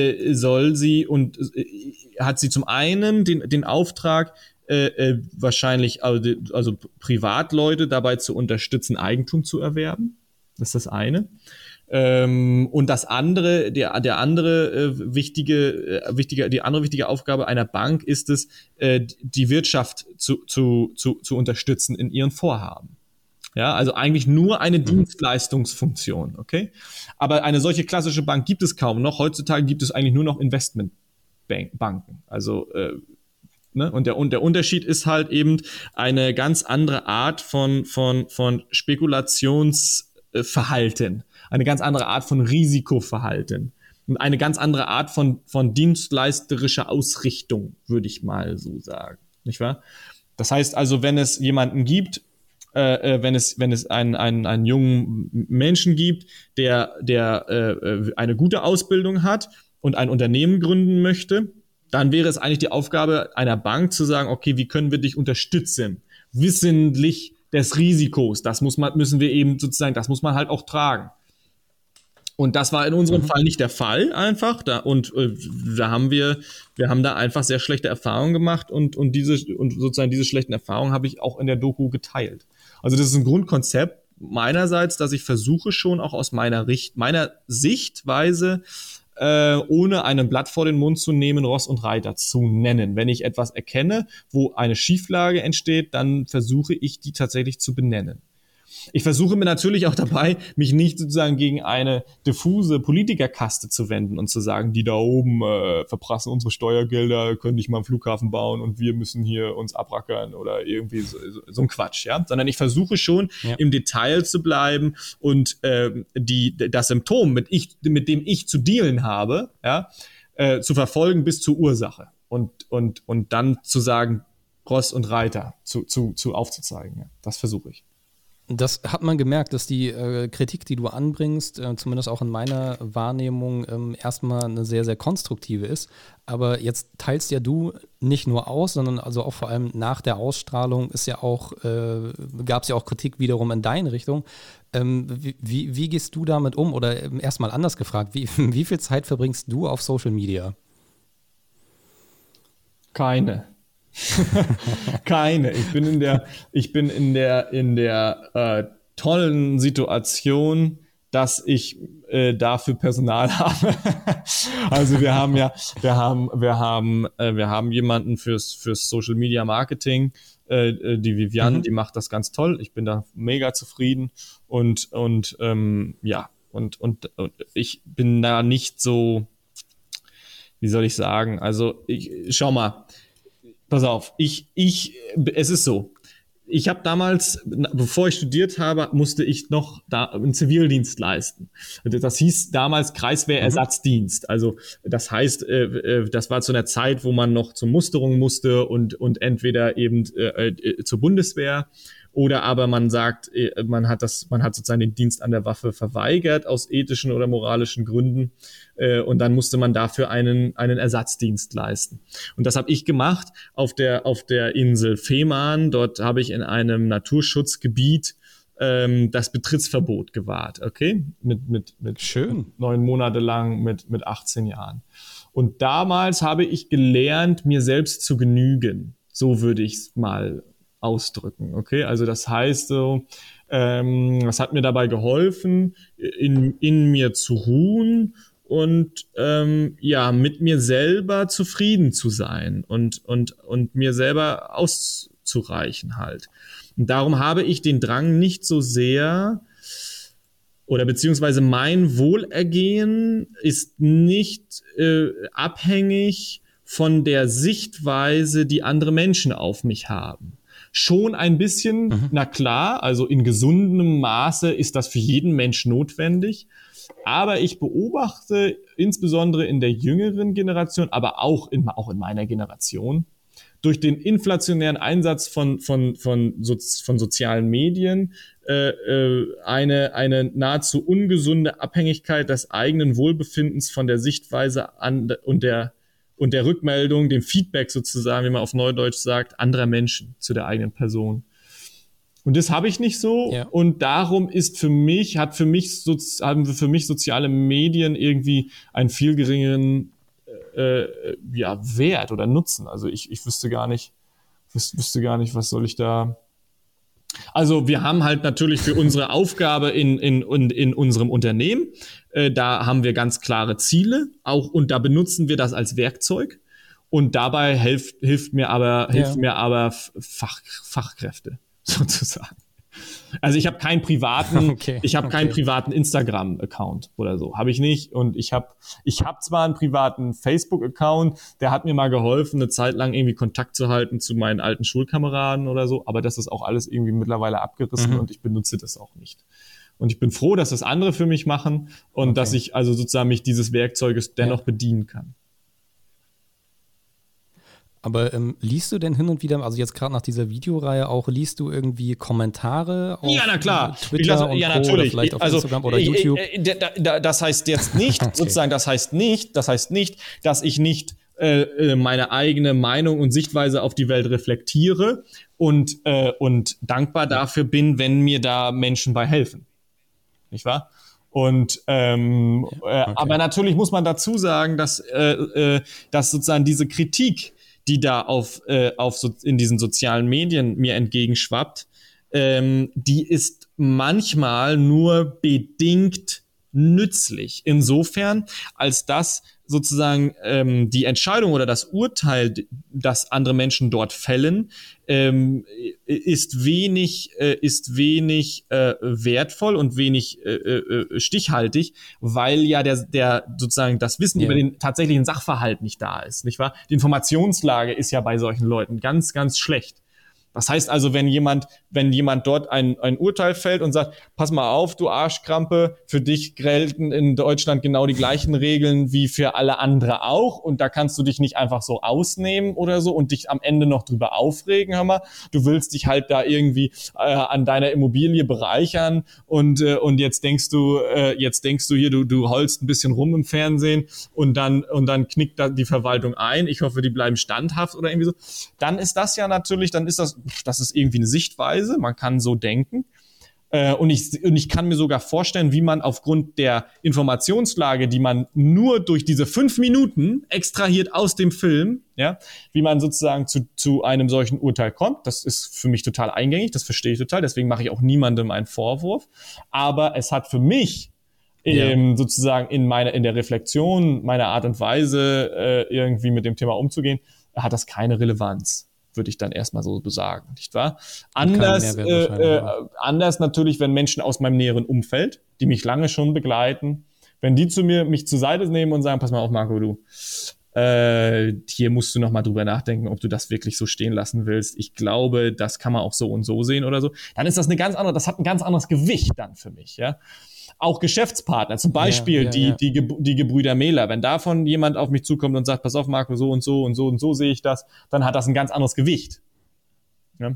hat sie zum einen den Auftrag, wahrscheinlich also Privatleute dabei zu unterstützen, Eigentum zu erwerben. Das ist das eine. Und das andere, die andere wichtige Aufgabe einer Bank ist es, die Wirtschaft zu unterstützen in ihren Vorhaben. Ja, also eigentlich nur eine Dienstleistungsfunktion, okay? Aber eine solche klassische Bank gibt es kaum noch. Heutzutage gibt es eigentlich nur noch Investmentbanken. Also, ne? Und der Unterschied ist halt eben eine ganz andere Art von Spekulationsverhalten, eine ganz andere Art von Risikoverhalten und eine ganz andere Art von dienstleisterischer Ausrichtung, würde ich mal so sagen, nicht wahr? Das heißt also, wenn es jemanden gibt, wenn es einen jungen Menschen gibt, der eine gute Ausbildung hat und ein Unternehmen gründen möchte, dann wäre es eigentlich die Aufgabe einer Bank zu sagen, okay, wie können wir dich unterstützen? Wissentlich des Risikos, das muss man halt auch tragen. Und das war in unserem Fall nicht der Fall einfach. Wir haben da einfach sehr schlechte Erfahrungen gemacht und diese schlechten Erfahrungen habe ich auch in der Doku geteilt. Also das ist ein Grundkonzept meinerseits, dass ich versuche schon auch aus meiner Sichtweise, ohne ein Blatt vor den Mund zu nehmen, Ross und Reiter zu nennen. Wenn ich etwas erkenne, wo eine Schieflage entsteht, dann versuche ich die tatsächlich zu benennen. Ich versuche mir natürlich auch dabei, mich nicht sozusagen gegen eine diffuse Politikerkaste zu wenden und zu sagen, die da oben verprassen unsere Steuergelder, können nicht mal einen Flughafen bauen und wir müssen hier uns abrackern oder irgendwie so ein Quatsch, ja. Sondern ich versuche schon im Detail zu bleiben und das Symptom, mit dem ich zu dealen habe, ja, zu verfolgen bis zur Ursache und dann zu sagen, Ross und Reiter aufzuzeigen. Ja. Das versuche ich. Das hat man gemerkt, dass die Kritik, die du anbringst, zumindest auch in meiner Wahrnehmung, erstmal eine sehr, sehr konstruktive ist. Aber jetzt teilst ja du nicht nur aus, sondern also auch vor allem nach der Ausstrahlung gab es ja auch Kritik wiederum in deine Richtung. Wie gehst du damit um? Oder erstmal anders gefragt, wie viel Zeit verbringst du auf Social Media? Keine. Keine. Ich bin in der tollen Situation, dass ich dafür Personal habe. Also wir haben jemanden fürs Social Media Marketing, Die Viviane, die macht das ganz toll. Ich bin da mega zufrieden und ich bin da nicht so, wie soll ich sagen, also schau mal, pass auf, es ist so, ich habe damals, bevor ich studiert habe, musste ich noch da einen Zivildienst leisten. Das hieß damals Kreiswehrersatzdienst. Also das heißt, das war zu einer Zeit, wo man noch zur Musterung musste und entweder eben zur Bundeswehr oder aber man sagt, man hat sozusagen den Dienst an der Waffe verweigert aus ethischen oder moralischen Gründen und dann musste man dafür einen Ersatzdienst leisten. Und das habe ich gemacht auf der Insel Fehmarn. Dort habe ich in einem Naturschutzgebiet das Betrittsverbot gewahrt, okay? Mit Schön. 9 Monate lang mit 18 Jahren. Und damals habe ich gelernt, mir selbst zu genügen. So würde ich es mal ausdrücken, okay? Also das heißt so, das hat mir dabei geholfen, in mir zu ruhen und mit mir selber zufrieden zu sein und mir selber auszureichen halt. Und darum habe ich den Drang nicht so sehr, oder beziehungsweise mein Wohlergehen ist nicht abhängig von der Sichtweise, die andere Menschen auf mich haben. Schon ein bisschen, na klar, also in gesundem Maße ist das für jeden Mensch notwendig. Aber ich beobachte insbesondere in der jüngeren Generation, aber auch in meiner Generation, durch den inflationären Einsatz von sozialen Medien eine nahezu ungesunde Abhängigkeit des eigenen Wohlbefindens von der Sichtweise und der Rückmeldung, dem Feedback sozusagen, wie man auf Neudeutsch sagt, anderer Menschen zu der eigenen Person. Und das habe ich nicht so. Ja. Und darum haben für mich soziale Medien irgendwie einen viel geringeren Wert oder Nutzen. Also ich wüsste gar nicht, was soll ich da. Also wir haben halt natürlich für unsere Aufgabe in unserem Unternehmen, da haben wir ganz klare Ziele, auch, und da benutzen wir das als Werkzeug. Und dabei hilft mir aber Fachkräfte sozusagen. Also ich habe keinen privaten, privaten Instagram-Account oder so, habe ich nicht. Und ich habe zwar einen privaten Facebook-Account, der hat mir mal geholfen, eine Zeit lang irgendwie Kontakt zu halten zu meinen alten Schulkameraden oder so, aber das ist auch alles irgendwie mittlerweile abgerissen und ich benutze das auch nicht. Und ich bin froh, dass das andere für mich machen und dass ich also sozusagen mich dieses Werkzeuges dennoch bedienen kann. Aber liest du denn hin und wieder, also jetzt gerade nach dieser Videoreihe auch, liest du irgendwie Kommentare auf ja, na klar. Twitter und natürlich. Oder vielleicht auf Instagram oder YouTube? Das heißt jetzt nicht, sozusagen, das heißt nicht, dass ich nicht meine eigene Meinung und Sichtweise auf die Welt reflektiere und dankbar dafür bin, wenn mir da Menschen bei helfen. Nicht wahr? Und aber natürlich muss man dazu sagen, dass sozusagen diese Kritik, die da in diesen sozialen Medien mir entgegenschwappt, die ist manchmal nur bedingt nützlich. Insofern, als dass sozusagen die Entscheidung oder das Urteil, das andere Menschen dort fällen, ist wenig wertvoll und wenig stichhaltig, weil ja der sozusagen das Wissen über den tatsächlichen Sachverhalt nicht da ist, nicht wahr? Die Informationslage ist ja bei solchen Leuten ganz, ganz schlecht. Das heißt also, wenn jemand dort ein Urteil fällt und sagt, pass mal auf, du Arschkrampe, für dich gelten in Deutschland genau die gleichen Regeln wie für alle andere auch und da kannst du dich nicht einfach so ausnehmen oder so und dich am Ende noch drüber aufregen, hör mal, du willst dich halt da irgendwie an deiner Immobilie bereichern und jetzt denkst du hier, du heulst ein bisschen rum im Fernsehen und dann knickt da die Verwaltung ein, ich hoffe, die bleiben standhaft oder irgendwie so, dann ist das ja natürlich, das ist irgendwie eine Sichtweise, man kann so denken. Und ich kann mir sogar vorstellen, wie man aufgrund der Informationslage, die man nur durch diese 5 Minuten extrahiert aus dem Film, ja, wie man sozusagen zu einem solchen Urteil kommt. Das ist für mich total eingängig, das verstehe ich total, deswegen mache ich auch niemandem einen Vorwurf. Aber es hat für mich sozusagen in der Reflexion, meiner Art und Weise, irgendwie mit dem Thema umzugehen, hat das keine Relevanz. würde ich dann erstmal so sagen, nicht wahr? Anders natürlich, wenn Menschen aus meinem näheren Umfeld, die mich lange schon begleiten, wenn die mich zur Seite nehmen und sagen, pass mal auf, Marco, du, hier musst du noch mal drüber nachdenken, ob du das wirklich so stehen lassen willst. Ich glaube, das kann man auch so und so sehen oder so. Dann ist das das hat ein ganz anderes Gewicht dann für mich, ja. Auch Geschäftspartner, zum Beispiel die Gebrüder Mähler, wenn davon jemand auf mich zukommt und sagt, pass auf, Marco, so und so und so und so sehe ich das, dann hat das ein ganz anderes Gewicht. Ja.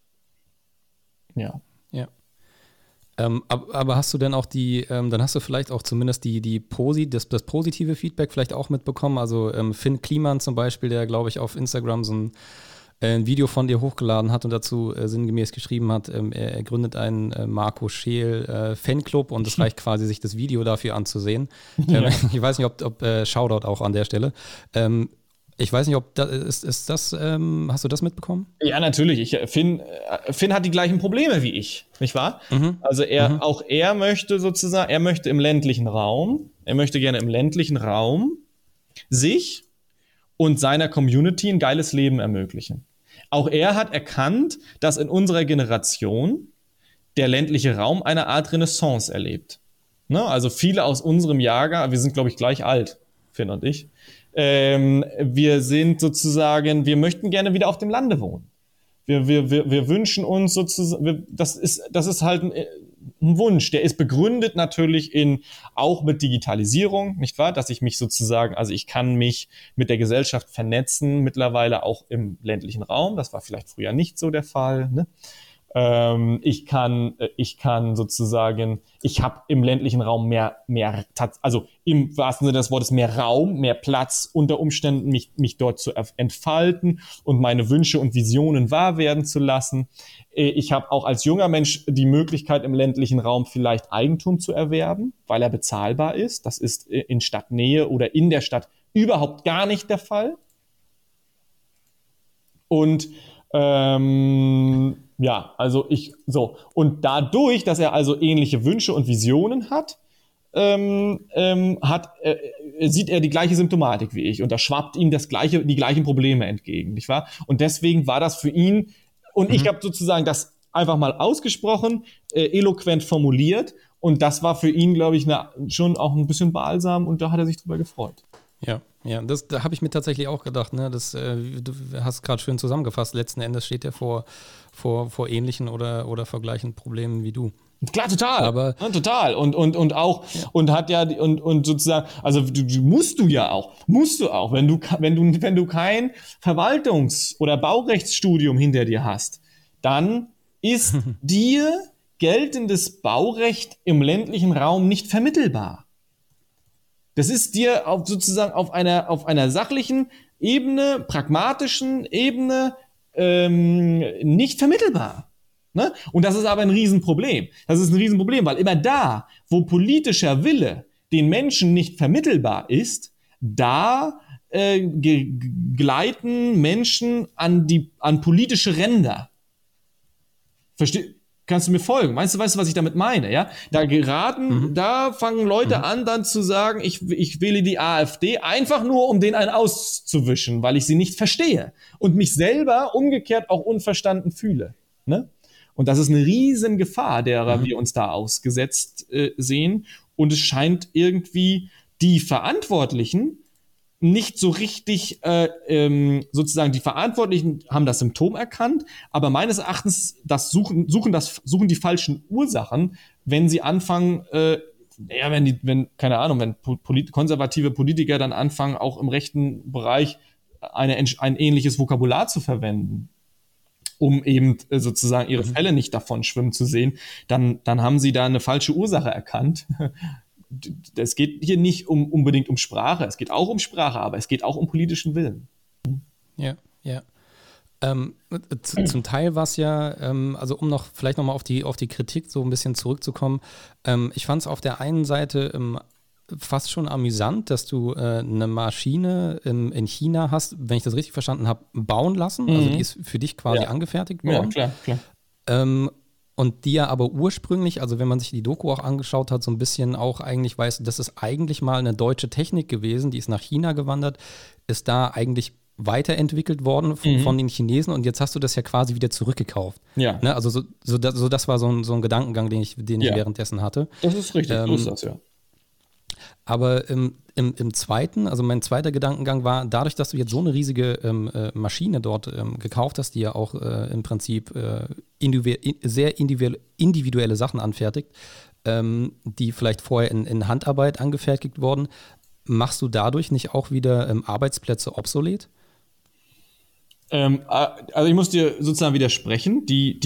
Ja. Aber hast du denn auch dann hast du vielleicht auch zumindest das positive Feedback vielleicht auch mitbekommen? Also Finn Kliman zum Beispiel, der, glaube ich, auf Instagram so ein Video von dir hochgeladen hat und dazu sinngemäß geschrieben hat, er gründet einen Marco Scheel Fanclub und es reicht quasi, sich das Video dafür anzusehen. Ja. Ich weiß nicht, ob Shoutout auch an der Stelle. Ich weiß nicht, ob das ist das, hast du das mitbekommen? Ja, natürlich. Finn hat die gleichen Probleme wie ich, nicht wahr? Also auch er möchte sozusagen, er möchte gerne im ländlichen Raum sich und seiner Community ein geiles Leben ermöglichen. Auch er hat erkannt, dass in unserer Generation der ländliche Raum eine Art Renaissance erlebt. Ne? Also viele aus unserem Jahrgang, wir sind, glaube ich, gleich alt, Finn und ich, wir möchten gerne wieder auf dem Lande wohnen. Wir wünschen uns sozusagen, das ist halt ein Wunsch, der ist begründet natürlich auch mit Digitalisierung, nicht wahr? Dass ich mich sozusagen, also ich kann mich mit der Gesellschaft vernetzen, mittlerweile auch im ländlichen Raum, das war vielleicht früher nicht so der Fall, ne? Ich kann sozusagen, ich habe im ländlichen Raum also im wahrsten Sinne des Wortes mehr Raum, mehr Platz unter Umständen, mich dort zu entfalten und meine Wünsche und Visionen wahr werden zu lassen. Ich habe auch als junger Mensch die Möglichkeit, im ländlichen Raum vielleicht Eigentum zu erwerben, weil er bezahlbar ist. Das ist in Stadtnähe oder in der Stadt überhaupt gar nicht der Fall. Und und dadurch, dass er also ähnliche Wünsche und Visionen hat, sieht er die gleiche Symptomatik wie ich und da schwappt ihm die gleichen Probleme entgegen, nicht wahr? Und deswegen war das für ihn, und ich habe sozusagen das einfach mal ausgesprochen, eloquent formuliert, und das war für ihn, glaube ich, schon auch ein bisschen Balsam, und da hat er sich drüber gefreut. Ja, da habe ich mir tatsächlich auch gedacht, ne, du hast gerade schön zusammengefasst, letzten Endes steht er vor ähnlichen oder vergleichenden Problemen wie du. Klar, total. Aber total. Und auch, ja. Und hat ja, und sozusagen, also musst du auch, wenn du kein Verwaltungs- oder Baurechtsstudium hinter dir hast, dann ist dir geltendes Baurecht im ländlichen Raum nicht vermittelbar. Das ist dir sozusagen auf einer sachlichen Ebene, pragmatischen Ebene nicht vermittelbar. Ne? Und das ist aber ein Riesenproblem. Weil immer da, wo politischer Wille den Menschen nicht vermittelbar ist, da gleiten Menschen an politische Ränder. Kannst du mir folgen? Weißt du, was ich damit meine? Ja, da fangen Leute an, dann zu sagen, ich wähle die AfD einfach nur, um den einen auszuwischen, weil ich sie nicht verstehe und mich selber umgekehrt auch unverstanden fühle. Ne? Und das ist eine riesen Gefahr, derer wir uns da ausgesetzt sehen. Und es scheint irgendwie die Verantwortlichen nicht so richtig, sozusagen die Verantwortlichen haben das Symptom erkannt, aber meines Erachtens suchen die falschen Ursachen, wenn sie anfangen, wenn konservative Politiker dann anfangen, auch im rechten Bereich ein ähnliches Vokabular zu verwenden, um eben sozusagen ihre Fälle nicht davon schwimmen zu sehen, dann haben sie da eine falsche Ursache erkannt. Es geht hier nicht unbedingt um Sprache, es geht auch um Sprache, aber es geht auch um politischen Willen. Ja. Zum Teil war es ja, also um vielleicht nochmal auf die Kritik so ein bisschen zurückzukommen, ich fand es auf der einen Seite fast schon amüsant, dass du eine Maschine in China hast, wenn ich das richtig verstanden habe, bauen lassen, also die ist für dich quasi angefertigt worden. Ja, klar. Und die ja aber ursprünglich, also wenn man sich die Doku auch angeschaut hat, so ein bisschen auch eigentlich weiß, das ist eigentlich mal eine deutsche Technik gewesen, die ist nach China gewandert, ist da eigentlich weiterentwickelt worden von den Chinesen und jetzt hast du das ja quasi wieder zurückgekauft. Ja. Ne? Also das war so ein Gedankengang, den ich währenddessen hatte. Das ist richtig, so ist das, ja. Aber im zweiten, also mein zweiter Gedankengang war, dadurch, dass du jetzt so eine riesige Maschine dort gekauft hast, die ja auch im Prinzip sehr individuelle Sachen anfertigt, die vielleicht vorher in Handarbeit angefertigt wurden, machst du dadurch nicht auch wieder Arbeitsplätze obsolet? Also ich muss dir sozusagen widersprechen.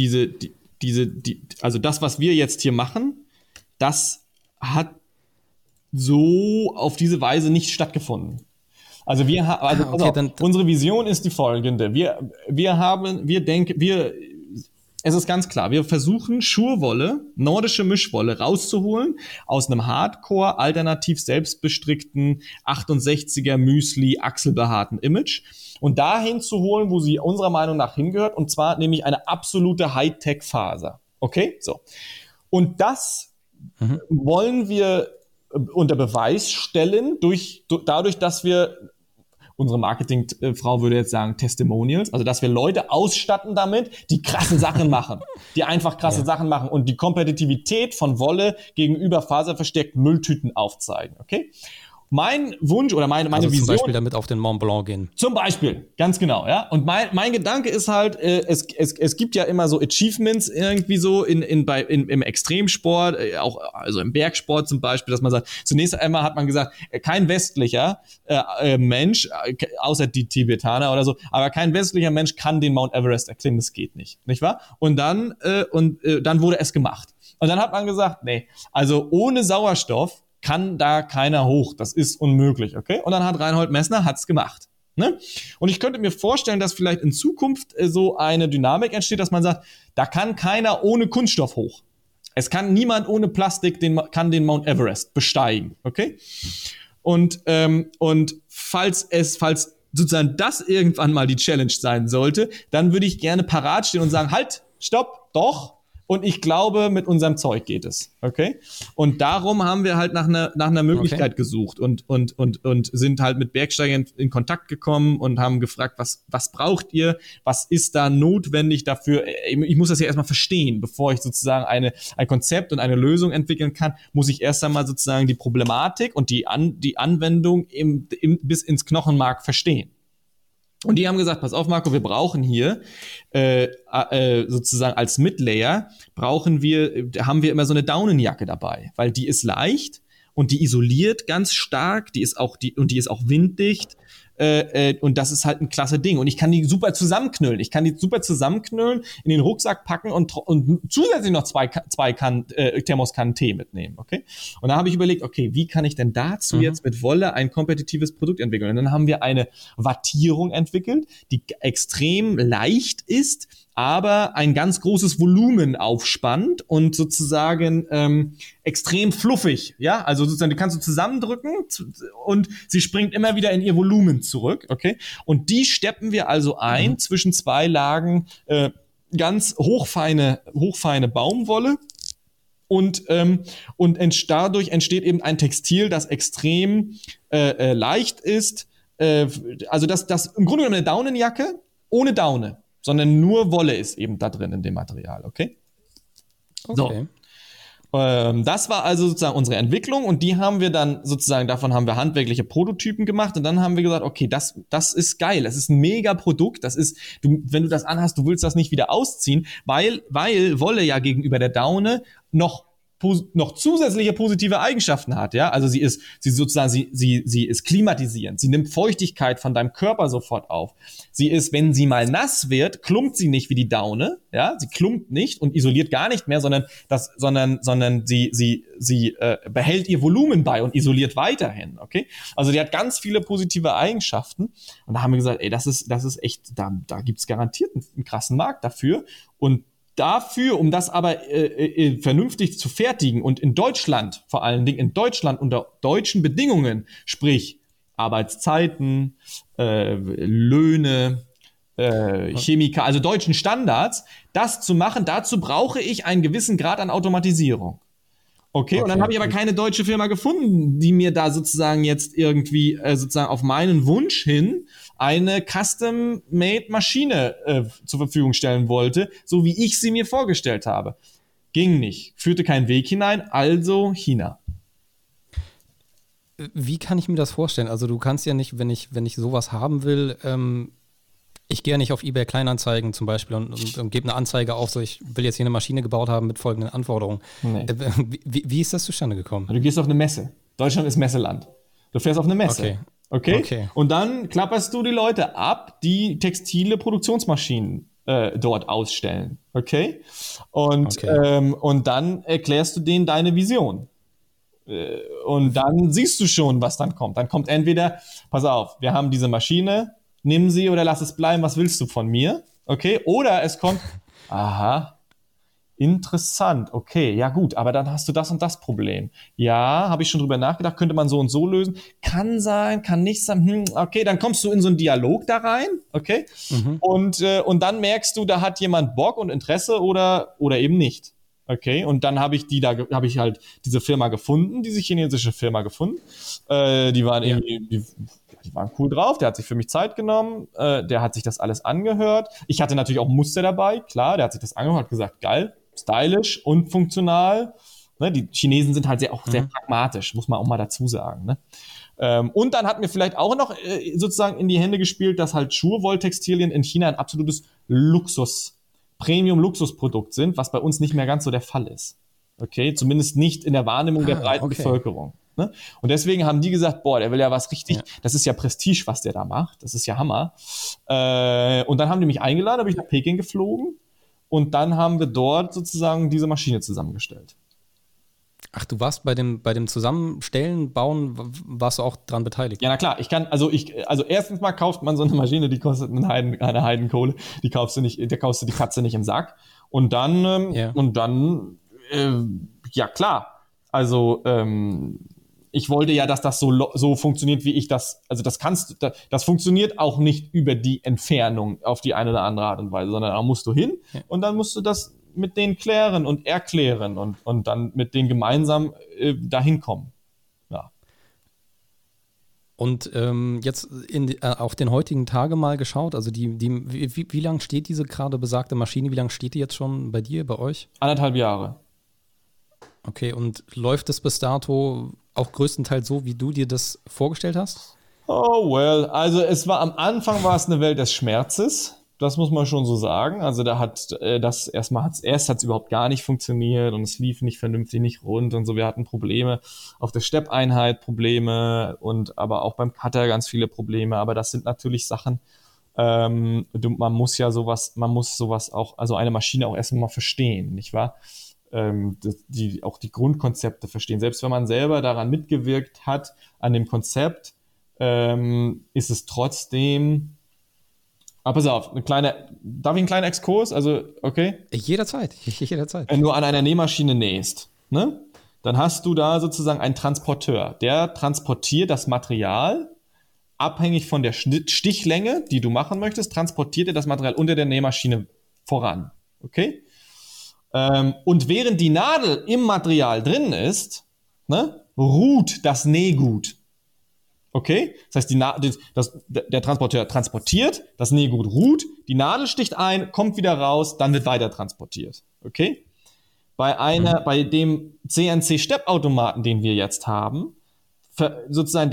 Also das, was wir jetzt hier machen, das hat so auf diese Weise nicht stattgefunden. Also unsere Vision ist die folgende. Es ist ganz klar, wir versuchen Schurwolle, nordische Mischwolle rauszuholen aus einem Hardcore, alternativ selbstbestrickten 68er Müsli achselbehaarten Image und dahin zu holen, wo sie unserer Meinung nach hingehört, und zwar nämlich eine absolute Hightech-Faser. Okay? So. Und das wollen wir unter Beweis stellen dadurch, dass wir, unsere Marketingfrau würde jetzt sagen Testimonials, also dass wir Leute ausstatten damit, die krasse Sachen machen, die einfach krasse Sachen machen und die Kompetitivität von Wolle gegenüber faserverstärkten Mülltüten aufzeigen, okay? Mein Wunsch oder meine also Vision... zum Beispiel damit auf den Mont Blanc gehen. Zum Beispiel, ganz genau, ja. Und mein Gedanke ist halt, es gibt ja immer so Achievements irgendwie so im Extremsport, auch also im Bergsport zum Beispiel, dass man sagt, zunächst einmal hat man gesagt, kein westlicher Mensch, außer die Tibetaner oder so, aber kein westlicher Mensch kann den Mount Everest erklimmen, das geht nicht wahr? Und dann wurde es gemacht. Und dann hat man gesagt, nee, also ohne Sauerstoff kann da keiner hoch. Das ist unmöglich, okay? Und dann hat Reinhold Messner hat's gemacht. Ne? Und ich könnte mir vorstellen, dass vielleicht in Zukunft so eine Dynamik entsteht, dass man sagt, da kann keiner ohne Kunststoff hoch. Es kann niemand ohne Plastik kann den Mount Everest besteigen, okay? Und falls sozusagen das irgendwann mal die Challenge sein sollte, dann würde ich gerne parat stehen und sagen, halt, stopp, doch. Und ich glaube, mit unserem Zeug geht es, okay? Und darum haben wir halt nach einer Möglichkeit gesucht und sind halt mit Bergsteigern in Kontakt gekommen und haben gefragt, was braucht ihr? Was ist da notwendig dafür? Ich muss das ja erstmal verstehen, bevor ich sozusagen ein Konzept und eine Lösung entwickeln kann, muss ich erst einmal sozusagen die Problematik und die Anwendung bis ins Knochenmark verstehen. Und die haben gesagt, pass auf, Marco, wir brauchen hier sozusagen als Midlayer haben wir immer so eine Daunenjacke dabei, weil die ist leicht und die isoliert ganz stark, die ist auch winddicht. Und das ist halt ein klasse Ding. Und ich kann die super zusammenknüllen. In den Rucksack packen und zusätzlich noch zwei Thermoskannen Tee mitnehmen, okay? Und da habe ich überlegt, okay, wie kann ich denn dazu jetzt mit Wolle ein kompetitives Produkt entwickeln? Und dann haben wir eine Wattierung entwickelt, die extrem leicht ist, aber ein ganz großes Volumen aufspannt und sozusagen extrem fluffig, ja, also sozusagen die kannst du zusammendrücken und sie springt immer wieder in ihr Volumen zurück, okay, und die steppen wir also ein zwischen zwei Lagen ganz hochfeine Baumwolle und dadurch entsteht eben ein Textil, das extrem leicht ist, also das im Grunde genommen eine Daunenjacke ohne Daune, sondern nur Wolle ist eben da drin in dem Material, okay? So. Das war also sozusagen unsere Entwicklung und die haben wir dann sozusagen, davon haben wir handwerkliche Prototypen gemacht und dann haben wir gesagt, okay, das ist geil, das ist ein mega Produkt, wenn du das anhast, du willst das nicht wieder ausziehen, weil Wolle ja gegenüber der Daune noch zusätzliche positive Eigenschaften hat, ja, also sie ist klimatisierend, sie nimmt Feuchtigkeit von deinem Körper sofort auf, sie ist, wenn sie mal nass wird, klumpt sie nicht wie die Daune, ja, sie klumpt nicht und isoliert gar nicht mehr, sondern sie behält ihr Volumen bei und isoliert weiterhin, okay, also die hat ganz viele positive Eigenschaften und da haben wir gesagt, ey, das ist echt, da gibt's garantiert einen krassen Markt dafür und dafür, um das aber vernünftig zu fertigen und in Deutschland, vor allen Dingen in Deutschland unter deutschen Bedingungen, sprich Arbeitszeiten, Löhne, Chemiker, also deutschen Standards, das zu machen, dazu brauche ich einen gewissen Grad an Automatisierung. Okay, und dann habe ich aber keine deutsche Firma gefunden, die mir da sozusagen jetzt irgendwie sozusagen auf meinen Wunsch hin eine custom-made Maschine zur Verfügung stellen wollte, so wie ich sie mir vorgestellt habe. Ging nicht, führte keinen Weg hinein, also China. Wie kann ich mir das vorstellen? Also du kannst ja nicht, wenn ich sowas haben will, ich gehe ja nicht auf eBay Kleinanzeigen zum Beispiel und gebe eine Anzeige auf, so ich will jetzt hier eine Maschine gebaut haben mit folgenden Anforderungen. Nee. Wie ist das zustande gekommen? Du gehst auf eine Messe. Deutschland ist Messeland. Du fährst auf eine Messe. Okay? Und dann klapperst du die Leute ab, die textile Produktionsmaschinen dort ausstellen. Okay? Und dann erklärst du denen deine Vision. Und dann siehst du schon, was dann kommt. Dann kommt entweder, pass auf, wir haben diese Maschine, nimm sie oder lass es bleiben, was willst du von mir? Okay, oder es kommt, aha, interessant, okay, ja gut, aber dann hast du das und das Problem. Ja, habe ich schon drüber nachgedacht, könnte man so und so lösen. Kann sein, kann nicht sein, okay, dann kommst du in so einen Dialog da rein, okay? Und dann merkst du, da hat jemand Bock und Interesse oder eben nicht. Okay, und dann habe ich halt diese Firma gefunden, diese chinesische Firma gefunden. Die waren irgendwie, die waren cool drauf, der hat sich für mich Zeit genommen, der hat sich das alles angehört. Ich hatte natürlich auch Muster dabei, klar, der hat sich das angehört, hat gesagt, geil, stylisch und funktional. Ne, die Chinesen sind halt sehr pragmatisch, muss man auch mal dazu sagen. Ne? Und dann hat mir vielleicht auch noch sozusagen in die Hände gespielt, dass halt Schurwolltextilien in China ein absolutes Premium-Luxusprodukt sind, was bei uns nicht mehr ganz so der Fall ist. Okay, zumindest nicht in der Wahrnehmung der breiten Bevölkerung. Ne? Und deswegen haben die gesagt, boah, der will ja was richtig, das ist ja Prestige, was der da macht, das ist ja Hammer. Und dann haben die mich eingeladen, bin ich nach Peking geflogen und dann haben wir dort sozusagen diese Maschine zusammengestellt. Ach, du warst bei dem Zusammenstellen, Bauen, warst du auch dran beteiligt? Ja, na klar, also erstens mal kauft man so eine Maschine, die kostet eine Heidenkohle, da kaufst du die Katze nicht im Sack. Und dann, ja klar, also ich wollte ja, dass das so funktioniert, wie ich das, also das funktioniert auch nicht über die Entfernung auf die eine oder andere Art und Weise, sondern da musst du hin und dann musst du das mit denen klären und erklären und dann mit denen gemeinsam dahin kommen. Ja. Und jetzt auf den heutigen Tage mal geschaut, also wie lange steht diese gerade besagte Maschine, wie lange steht die jetzt schon bei dir, bei euch? 1,5 Jahre. Okay, und läuft es bis dato auch größtenteils so, wie du dir das vorgestellt hast? Oh well, also am Anfang war es eine Welt des Schmerzes. Das muss man schon so sagen. Also da hat erst hat's überhaupt gar nicht funktioniert und es lief nicht vernünftig, nicht rund und so. Wir hatten Probleme auf der Steppeinheit, und aber auch beim Cutter ganz viele Probleme. Aber das sind natürlich Sachen, man muss sowas auch, also eine Maschine auch erstmal verstehen, nicht wahr? Auch die Grundkonzepte verstehen. Selbst wenn man selber daran mitgewirkt hat, an dem Konzept, ist es trotzdem. Aber pass auf, darf ich einen kleinen Exkurs? Also, okay? Jederzeit. Wenn du an einer Nähmaschine nähst, ne? Dann hast du da sozusagen einen Transporteur. Der transportiert das Material, abhängig von der Stichlänge, die du machen möchtest, transportiert er das Material unter der Nähmaschine voran. Okay? Und während die Nadel im Material drin ist, ne, ruht das Nähgut. Okay? Das heißt, der Transporteur transportiert, das Nähgut ruht, die Nadel sticht ein, kommt wieder raus, dann wird weiter transportiert. Okay? Bei dem CNC-Steppautomaten, den wir jetzt haben, sozusagen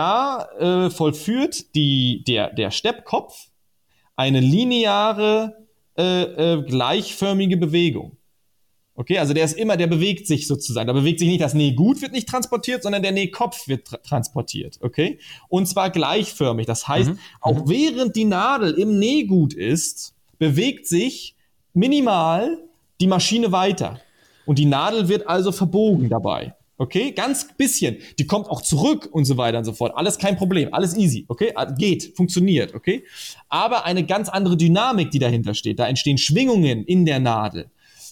vollführt der Steppkopf eine lineare, gleichförmige Bewegung. Okay, also der bewegt sich sozusagen. Da bewegt sich nicht, das Nähgut wird nicht transportiert, sondern der Nähkopf wird transportiert. Okay? Und zwar gleichförmig. Das heißt, auch während die Nadel im Nähgut ist, bewegt sich minimal die Maschine weiter. Und die Nadel wird also verbogen dabei. Okay? Ganz bisschen. Die kommt auch zurück und so weiter und so fort. Alles kein Problem. Alles easy. Okay? Geht. Funktioniert. Okay? Aber eine ganz andere Dynamik, die dahinter steht. Da entstehen Schwingungen in der Nadel.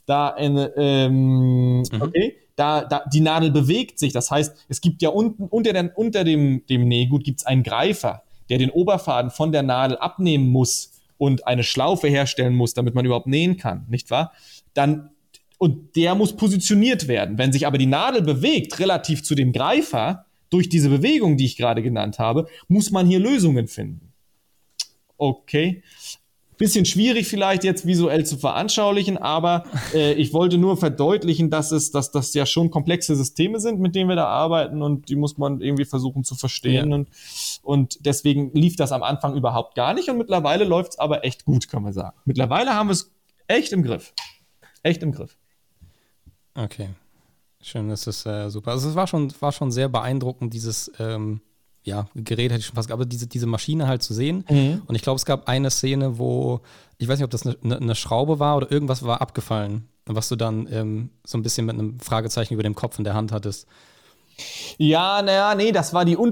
Die Nadel bewegt sich. Das heißt, es gibt ja unter dem Nähgut gibt's einen Greifer, der den Oberfaden von der Nadel abnehmen muss und eine Schlaufe herstellen muss, damit man überhaupt nähen kann, nicht wahr? Dann Und der muss positioniert werden. Wenn sich aber die Nadel bewegt, relativ zu dem Greifer, durch diese Bewegung, die ich gerade genannt habe, muss man hier Lösungen finden. Okay. Bisschen schwierig vielleicht jetzt visuell zu veranschaulichen, aber ich wollte nur verdeutlichen, dass das ja schon komplexe Systeme sind, mit denen wir da arbeiten, und die muss man irgendwie versuchen zu verstehen. Ja. Und deswegen lief das am Anfang überhaupt gar nicht, und mittlerweile läuft es aber echt gut, kann man sagen. Mittlerweile haben wir es echt im Griff. Echt im Griff. Okay, schön, das ist super. Also es war schon sehr beeindruckend, dieses Gerät hätte ich schon fast, aber diese Maschine halt zu sehen. Mhm. Und ich glaube, es gab eine Szene, wo, ich weiß nicht, ob das eine Schraube war oder irgendwas war abgefallen, was du dann so ein bisschen mit einem Fragezeichen über dem Kopf in der Hand hattest. Ja, nee, das war die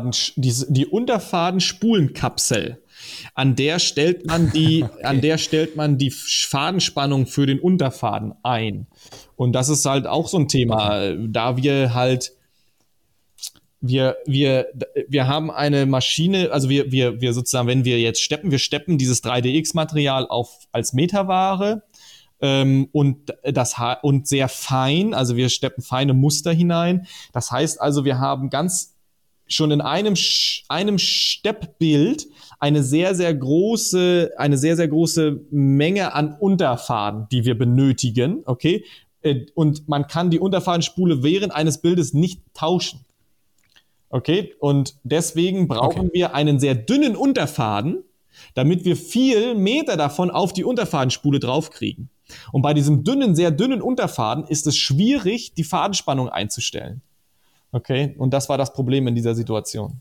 Unterfadenspulenkapsel. An der stellt man die Fadenspannung für den Unterfaden ein. Und das ist halt auch so ein Thema, da wir halt wir haben eine Maschine, also wir sozusagen, wenn wir jetzt wir steppen dieses 3DX-Material als Metaware, und sehr fein, also wir steppen feine Muster hinein. Das heißt also, wir haben schon in einem Steppbild eine sehr, sehr große Menge an Unterfaden, die wir benötigen, okay? Und man kann die Unterfadenspule während eines Bildes nicht tauschen. Okay? Und deswegen brauchen wir einen sehr dünnen Unterfaden, damit wir viel Meter davon auf die Unterfadenspule draufkriegen. Und bei diesem sehr dünnen Unterfaden ist es schwierig, die Fadenspannung einzustellen. Okay? Und das war das Problem in dieser Situation.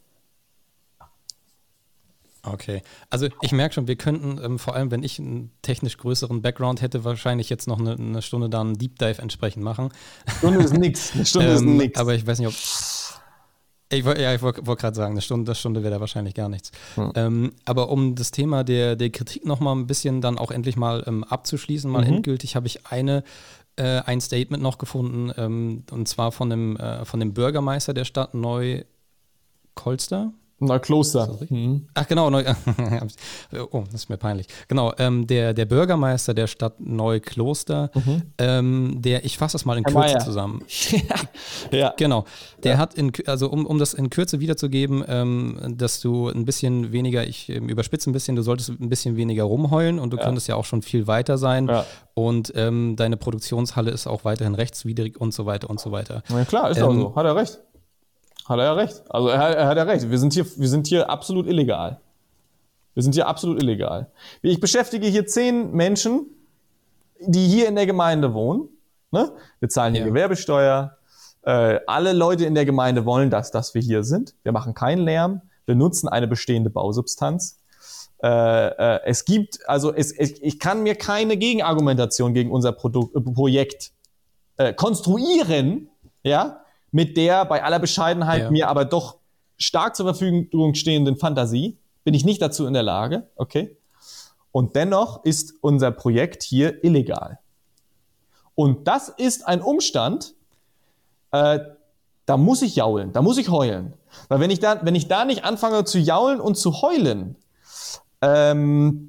Okay, also ich merke schon, wir könnten, vor allem wenn ich einen technisch größeren Background hätte, wahrscheinlich jetzt noch eine Stunde da einen Deep Dive entsprechend machen. Eine Stunde ist nix. Eine Stunde ist nix. Aber ich weiß nicht, ob... Ich wollte gerade sagen, eine Stunde wäre da wahrscheinlich gar nichts. Aber um das Thema der Kritik nochmal ein bisschen dann auch endlich mal abzuschließen, mal endgültig, habe ich ein Statement noch gefunden, und zwar von dem Bürgermeister der Stadt Neu-Kolster. Neukloster. Ach genau, oh, das ist mir peinlich. Genau, der Bürgermeister der Stadt Neukloster, ich fasse das mal in Kürze zusammen. Ja. Genau, der hat um das in Kürze wiederzugeben, dass du ein bisschen weniger, ich überspitze ein bisschen, du solltest ein bisschen weniger rumheulen, und du könntest ja auch schon viel weiter sein, und deine Produktionshalle ist auch weiterhin rechtswidrig und so weiter und so weiter. Na klar, ist auch so, hat er recht. Hat er ja recht. Also er hat ja recht. Wir sind hier absolut illegal. Ich beschäftige hier 10 Menschen, die hier in der Gemeinde wohnen. Ne? Wir zahlen hier Gewerbesteuer. Alle Leute in der Gemeinde wollen, dass wir hier sind. Wir machen keinen Lärm. Wir nutzen eine bestehende Bausubstanz. Ich kann mir keine Gegenargumentation gegen unser Projekt konstruieren, ja, mit der bei aller Bescheidenheit mir aber doch stark zur Verfügung stehenden Fantasie, bin ich nicht dazu in der Lage, okay? Und dennoch ist unser Projekt hier illegal. Und das ist ein Umstand, da muss ich jaulen, da muss ich heulen. Weil wenn ich da nicht anfange zu jaulen und zu heulen, dann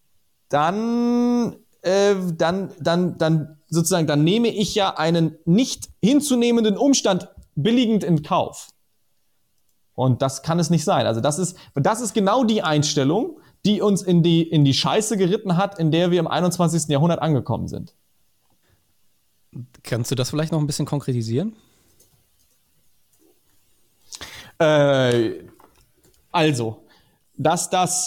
sozusagen, dann nehme ich ja einen nicht hinzunehmenden Umstand billigend in Kauf. Und das kann es nicht sein. Also das ist genau die Einstellung, die uns in die Scheiße geritten hat, in der wir im 21. Jahrhundert angekommen sind. Kannst du das vielleicht noch ein bisschen konkretisieren? Also, dass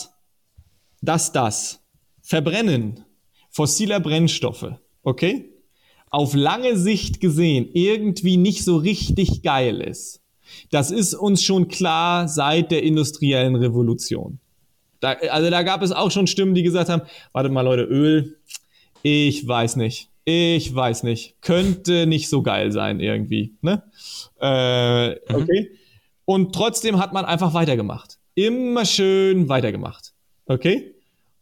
das Verbrennen fossiler Brennstoffe, okay, auf lange Sicht gesehen irgendwie nicht so richtig geil ist. Das ist uns schon klar seit der industriellen Revolution. Da gab es auch schon Stimmen, die gesagt haben, wartet mal Leute, Öl, ich weiß nicht, könnte nicht so geil sein irgendwie, ne? Okay. Und trotzdem hat man einfach weitergemacht. Immer schön weitergemacht. Okay?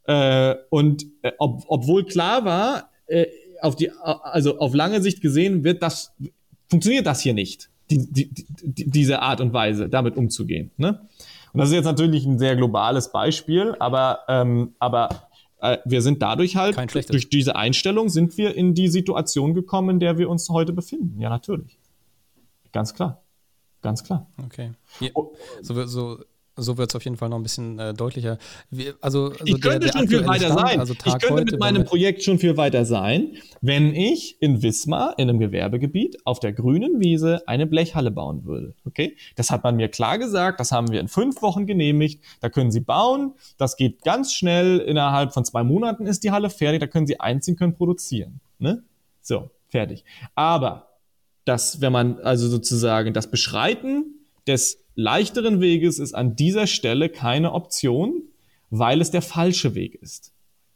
Obwohl klar war, auf lange Sicht gesehen funktioniert das hier nicht, diese Art und Weise, damit umzugehen. Ne? Und das ist jetzt natürlich ein sehr globales Beispiel, aber wir sind dadurch halt, durch diese Einstellung sind wir in die Situation gekommen, in der wir uns heute befinden. Ja, natürlich. Ganz klar. Ganz klar. Okay. Ja, so wird es auf jeden Fall noch ein bisschen deutlicher. Ich könnte schon viel weiter sein. Ich könnte mit meinem Projekt schon viel weiter sein, wenn ich in Wismar, in einem Gewerbegebiet, auf der grünen Wiese eine Blechhalle bauen würde. Okay? Das hat man mir klar gesagt, das haben wir in 5 Wochen genehmigt. Da können Sie bauen, das geht ganz schnell, innerhalb von 2 Monaten ist die Halle fertig, da können Sie einziehen, können produzieren. Ne? So, fertig. Aber wenn man also sozusagen das Beschreiten des leichteren Weges ist an dieser Stelle keine Option, weil es der falsche Weg ist.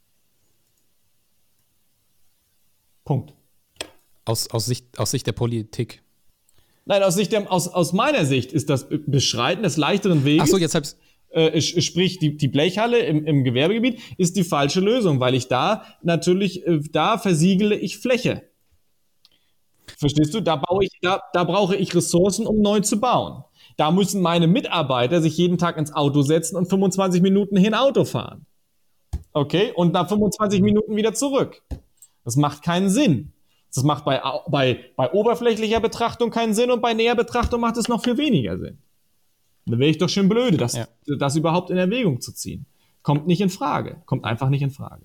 Punkt. Aus Sicht der Politik. Nein, aus meiner Sicht ist das Beschreiten des leichteren Weges. Ach so, jetzt hab's. Sprich, die Blechhalle im Gewerbegebiet ist die falsche Lösung, weil ich da natürlich, da versiegle ich Fläche. Verstehst du? Da brauche ich Ressourcen, um neu zu bauen. Da müssen meine Mitarbeiter sich jeden Tag ins Auto setzen und 25 Minuten hin Auto fahren. Okay? Und nach 25 Minuten wieder zurück. Das macht keinen Sinn. Das macht bei oberflächlicher Betrachtung keinen Sinn und bei näher Betrachtung macht es noch viel weniger Sinn. Da wäre ich doch schön blöde, das überhaupt in Erwägung zu ziehen. Kommt nicht in Frage. Kommt einfach nicht in Frage.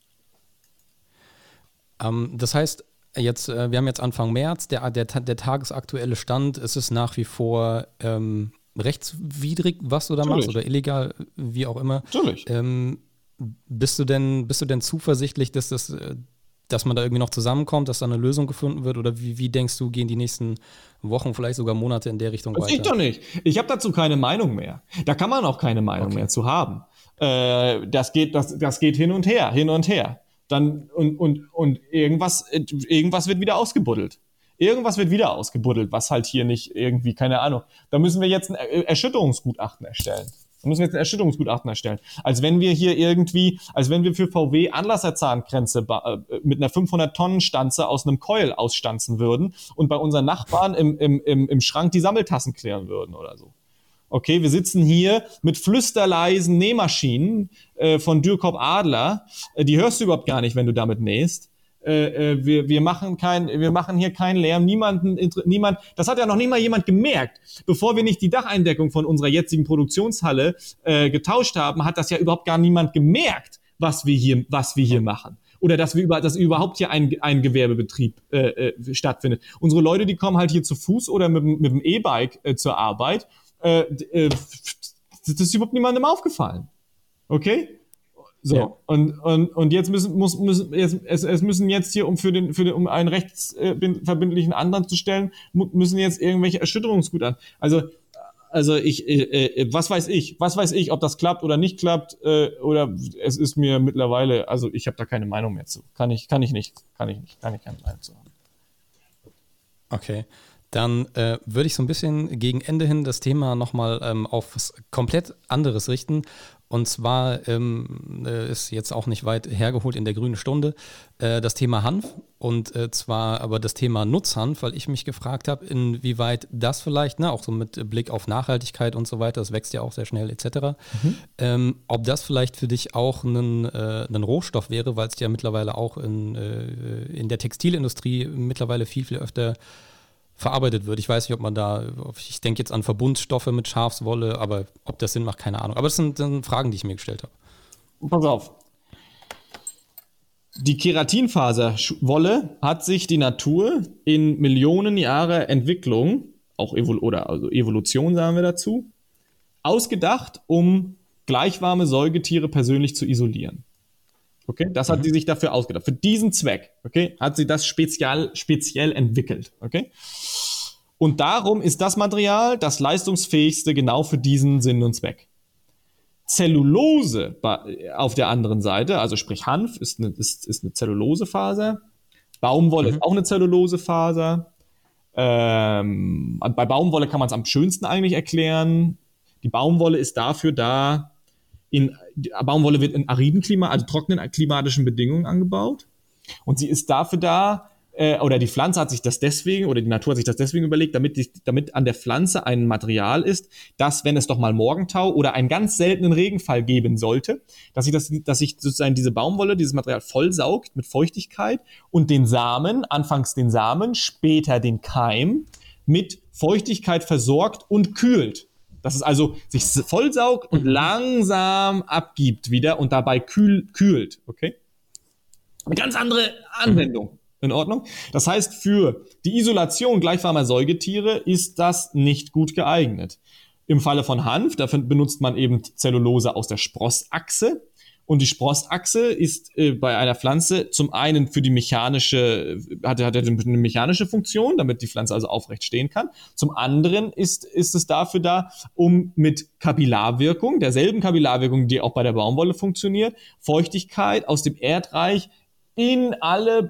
Das heißt, wir haben jetzt Anfang März, der tagesaktuelle Stand, ist es nach wie vor rechtswidrig, was du da machst, oder illegal, wie auch immer. Natürlich. Bist du denn zuversichtlich, dass man da irgendwie noch zusammenkommt, dass da eine Lösung gefunden wird, oder wie denkst du, gehen die nächsten Wochen, vielleicht sogar Monate in der Richtung weiter? Das geht doch nicht. Ich habe dazu keine Meinung mehr. Da kann man auch keine Meinung mehr zu haben. Das geht hin und her. Dann und irgendwas wird wieder ausgebuddelt. Was halt hier nicht irgendwie, keine Ahnung. Da müssen wir jetzt ein Erschütterungsgutachten erstellen. Als wenn wir für VW Anlasserzahngrenze mit einer 500-Tonnen-Stanze aus einem Coil ausstanzen würden und bei unseren Nachbarn im Schrank die Sammeltassen klären würden oder so. Okay, wir sitzen hier mit flüsterleisen Nähmaschinen von Dürkop Adler. Die hörst du überhaupt gar nicht, wenn du damit nähst. Wir machen hier keinen Lärm. Niemand, das hat ja noch nicht mal jemand gemerkt. Bevor wir nicht die Dacheindeckung von unserer jetzigen Produktionshalle getauscht haben, hat das ja überhaupt gar niemand gemerkt, was wir hier machen. Oder dass überhaupt hier ein Gewerbebetrieb stattfindet. Unsere Leute, die kommen halt hier zu Fuß oder mit dem E-Bike zur Arbeit. Das ist überhaupt niemandem aufgefallen. Okay? So. Ja. Und jetzt müssen jetzt hier, um einen rechtsverbindlichen Antrag zu stellen, müssen jetzt irgendwelche Erschütterungsgutachten. Also was weiß ich, ob das klappt oder nicht klappt, oder es ist mir mittlerweile, also ich habe da keine Meinung mehr zu. Kann ich keine Meinung zu haben. Okay. Dann würde ich so ein bisschen gegen Ende hin das Thema nochmal auf was komplett anderes richten. Und zwar ist jetzt auch nicht weit hergeholt in der grünen Stunde das Thema Hanf. Und zwar aber das Thema Nutzhanf, weil ich mich gefragt habe, inwieweit das vielleicht, auch so mit Blick auf Nachhaltigkeit und so weiter, das wächst ja auch sehr schnell etc., ob das vielleicht für dich auch ein Rohstoff wäre, weil es ja mittlerweile auch in der Textilindustrie mittlerweile viel, viel öfter verarbeitet wird. Ich weiß nicht, ich denke jetzt an Verbundstoffe mit Schafswolle, aber ob das Sinn macht, keine Ahnung. Aber das sind Fragen, die ich mir gestellt habe. Pass auf. Die Keratinfaserwolle hat sich die Natur in Millionen Jahre Entwicklung, Evolution sagen wir dazu, ausgedacht, um gleichwarme Säugetiere persönlich zu isolieren. Okay, das hat sie sich dafür ausgedacht. Für diesen Zweck, okay, hat sie das speziell entwickelt, okay? Und darum ist das Material das leistungsfähigste genau für diesen Sinn und Zweck. Zellulose auf der anderen Seite, also sprich Hanf ist eine Zellulosefaser. Baumwolle ist auch eine Zellulosefaser. Bei Baumwolle kann man es am schönsten eigentlich erklären. Die Baumwolle ist dafür da, Baumwolle wird in ariden trockenen klimatischen Bedingungen angebaut. Und sie ist dafür da, oder die Pflanze hat sich das deswegen, oder die Natur hat sich das deswegen überlegt, damit an der Pflanze ein Material ist, dass, wenn es doch mal Morgentau oder einen ganz seltenen Regenfall geben sollte, dass sich sozusagen diese Baumwolle, dieses Material vollsaugt mit Feuchtigkeit und den Samen, anfangs den Samen, später den Keim, mit Feuchtigkeit versorgt und kühlt. Dass es also sich vollsaugt und langsam abgibt wieder und dabei kühlt, okay? Eine ganz andere Anwendung. In Ordnung? Das heißt, für die Isolation gleichwarmer Säugetiere ist das nicht gut geeignet. Im Falle von Hanf, dafür benutzt man eben Zellulose aus der Sprossachse. Und die Sprossachse ist bei einer Pflanze zum einen für die hat eine mechanische Funktion, damit die Pflanze also aufrecht stehen kann. Zum anderen ist es dafür da, um mit Kapillarwirkung, derselben Kapillarwirkung, die auch bei der Baumwolle funktioniert, Feuchtigkeit aus dem Erdreich in alle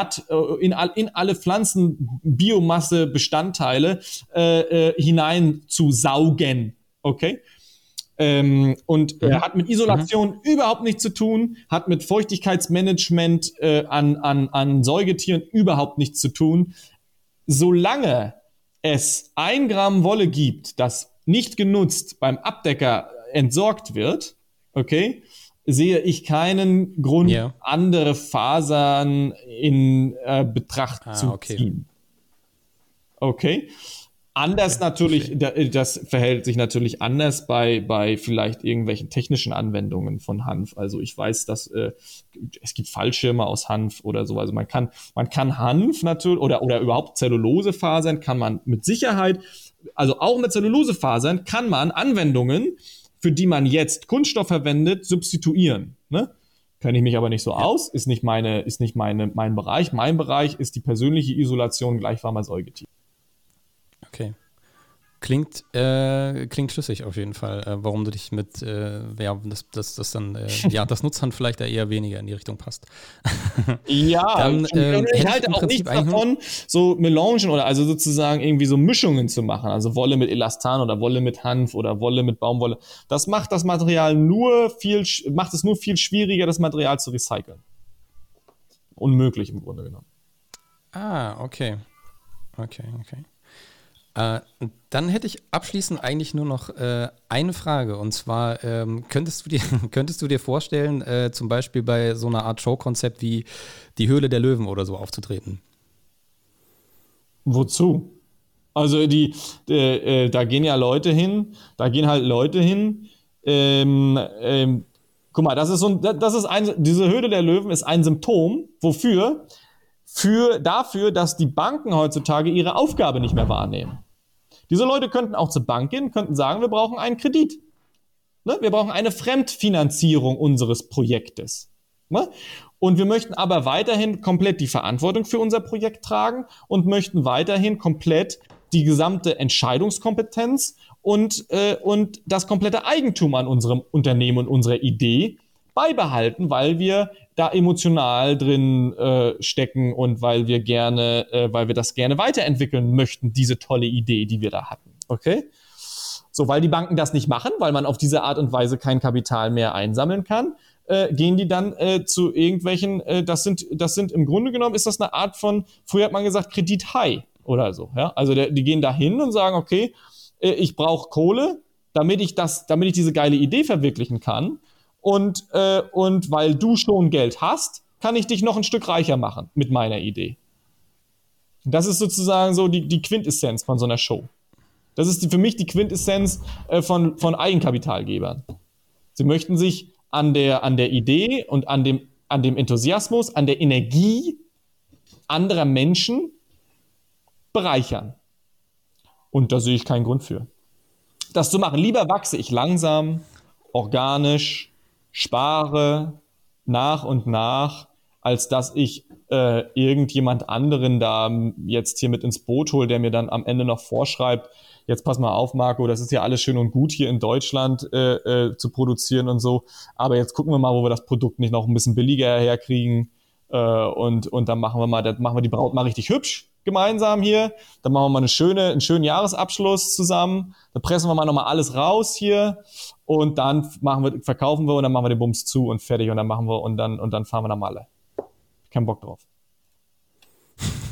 Pflanzenbiomasse Bestandteile hinein zu saugen. Okay? Hat mit Isolation überhaupt nichts zu tun, hat mit Feuchtigkeitsmanagement an Säugetieren überhaupt nichts zu tun. Solange es 1 Gramm Wolle gibt, das nicht genutzt beim Abdecker entsorgt wird, okay, sehe ich keinen Grund, andere Fasern in Betracht zu ziehen. Okay. Anders natürlich, das verhält sich natürlich anders bei vielleicht irgendwelchen technischen Anwendungen von Hanf. Also ich weiß, dass es gibt Fallschirme aus Hanf oder so. Also man kann Hanf natürlich oder überhaupt Zellulosefasern kann man mit Sicherheit, also auch mit Zellulosefasern kann man Anwendungen, für die man jetzt Kunststoff verwendet, substituieren. Ne? Kenne ich mich aber nicht so aus, ist nicht mein Bereich. Mein Bereich ist die persönliche Isolation gleichwarmer Säugetiere. Okay. Klingt schlüssig auf jeden Fall, warum du dich mit, das Nutzhanf vielleicht da eher weniger in die Richtung passt. Ja, dann, ich halte auch nichts davon, so Melangen oder also sozusagen irgendwie so Mischungen zu machen, also Wolle mit Elastan oder Wolle mit Hanf oder Wolle mit Baumwolle. Das macht das Material nur viel schwieriger, das Material zu recyceln. Unmöglich im Grunde genommen. Ah, okay. Dann hätte ich abschließend eigentlich nur noch eine Frage, und zwar könntest du dir vorstellen, zum Beispiel bei so einer Art Showkonzept wie die Höhle der Löwen oder so aufzutreten? Wozu? Also da gehen halt Leute hin. Guck mal, diese Höhle der Löwen ist ein Symptom, wofür? Dafür, dass die Banken heutzutage ihre Aufgabe nicht mehr wahrnehmen. Diese Leute könnten auch zur Bank gehen, könnten sagen, wir brauchen einen Kredit. Ne? Wir brauchen eine Fremdfinanzierung unseres Projektes. Ne? Und wir möchten aber weiterhin komplett die Verantwortung für unser Projekt tragen und möchten weiterhin komplett die gesamte Entscheidungskompetenz und das komplette Eigentum an unserem Unternehmen und unserer Idee beibehalten, weil wir da emotional drin stecken und weil wir das gerne weiterentwickeln möchten, diese tolle Idee, die wir da hatten. Okay? So, weil die Banken das nicht machen, weil man auf diese Art und Weise kein Kapital mehr einsammeln kann, gehen die dann zu irgendwelchen, das sind im Grunde genommen, ist das eine Art von, früher hat man gesagt, Kredithai oder so. Ja? Also die gehen da hin und sagen, okay, ich brauche Kohle, damit ich diese geile Idee verwirklichen kann. Und weil du schon Geld hast, kann ich dich noch ein Stück reicher machen mit meiner Idee. Das ist sozusagen so die Quintessenz von so einer Show. Das ist für mich die Quintessenz von Eigenkapitalgebern. Sie möchten sich an der Idee und an dem Enthusiasmus, an der Energie anderer Menschen bereichern. Und da sehe ich keinen Grund für. Das zu machen. Lieber wachse ich langsam, organisch, spare nach und nach, als dass ich irgendjemand anderen da jetzt hier mit ins Boot hole, der mir dann am Ende noch vorschreibt, jetzt pass mal auf, Marco, das ist ja alles schön und gut hier in Deutschland zu produzieren und so, aber jetzt gucken wir mal, wo wir das Produkt nicht noch ein bisschen billiger herkriegen und dann machen wir die Braut mal richtig hübsch gemeinsam hier, dann machen wir mal einen schönen Jahresabschluss zusammen, dann pressen wir mal nochmal alles raus hier und dann verkaufen wir und dann machen wir den Bums zu und fertig und dann machen wir und dann fahren wir nach Malle. Kein Bock drauf.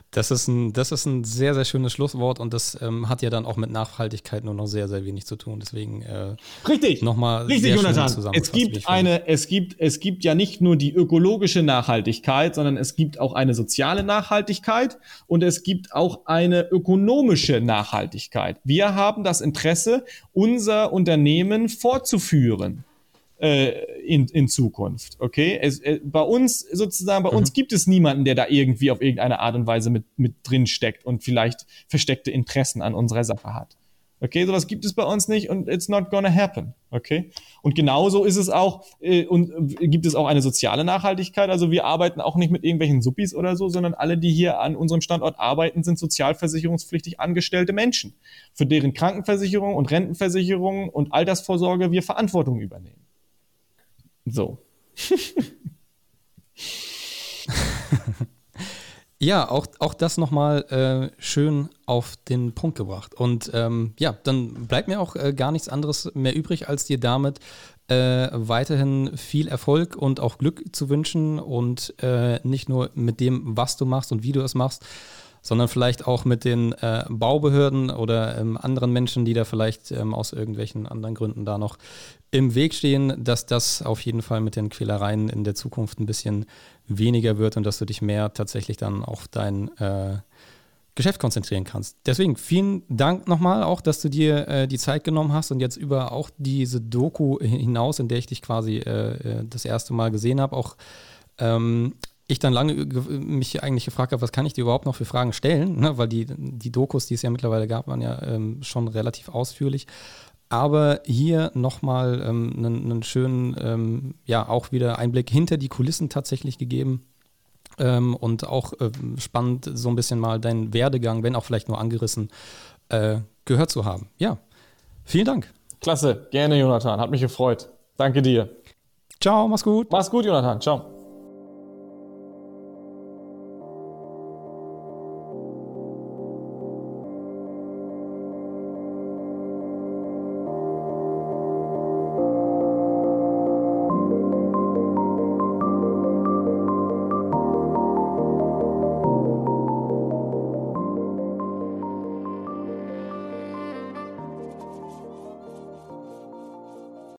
Das ist ein sehr, sehr schönes Schlusswort und das hat ja dann auch mit Nachhaltigkeit nur noch sehr, sehr wenig zu tun. Deswegen richtig, nochmal richtig, sehr Jonathan. schön zusammengefasst. Es gibt ja nicht nur die ökologische Nachhaltigkeit, sondern es gibt auch eine soziale Nachhaltigkeit und es gibt auch eine ökonomische Nachhaltigkeit. Wir haben das Interesse, unser Unternehmen fortzuführen in Zukunft, okay? Bei uns gibt es niemanden, der da irgendwie auf irgendeine Art und Weise mit drin steckt und vielleicht versteckte Interessen an unserer Sache hat. Okay, sowas gibt es bei uns nicht und it's not gonna happen, okay? Und genauso ist es auch, gibt es auch eine soziale Nachhaltigkeit, also wir arbeiten auch nicht mit irgendwelchen Suppis oder so, sondern alle, die hier an unserem Standort arbeiten, sind sozialversicherungspflichtig angestellte Menschen, für deren Krankenversicherung und Rentenversicherung und Altersvorsorge wir Verantwortung übernehmen. So. Ja, auch das nochmal schön auf den Punkt gebracht. Und ja, dann bleibt mir auch gar nichts anderes mehr übrig, als dir damit weiterhin viel Erfolg und auch Glück zu wünschen und nicht nur mit dem, was du machst und wie du es machst, sondern vielleicht auch mit den Baubehörden oder anderen Menschen, die da vielleicht aus irgendwelchen anderen Gründen da noch im Weg stehen, dass das auf jeden Fall mit den Quälereien in der Zukunft ein bisschen weniger wird und dass du dich mehr tatsächlich dann auf dein Geschäft konzentrieren kannst. Deswegen vielen Dank nochmal auch, dass du dir die Zeit genommen hast und jetzt über auch diese Doku hinaus, in der ich dich quasi das erste Mal gesehen habe, auch ich dann lange mich eigentlich gefragt habe, was kann ich dir überhaupt noch für Fragen stellen, ne? Weil die Dokus, die es ja mittlerweile gab, waren ja schon relativ ausführlich. Aber hier nochmal einen schönen, ja, auch wieder Einblick hinter die Kulissen tatsächlich gegeben und auch spannend, so ein bisschen mal deinen Werdegang, wenn auch vielleicht nur angerissen, gehört zu haben. Ja, vielen Dank. Klasse, gerne, Jonathan. Hat mich gefreut. Danke dir. Ciao, mach's gut. Mach's gut, Jonathan. Ciao.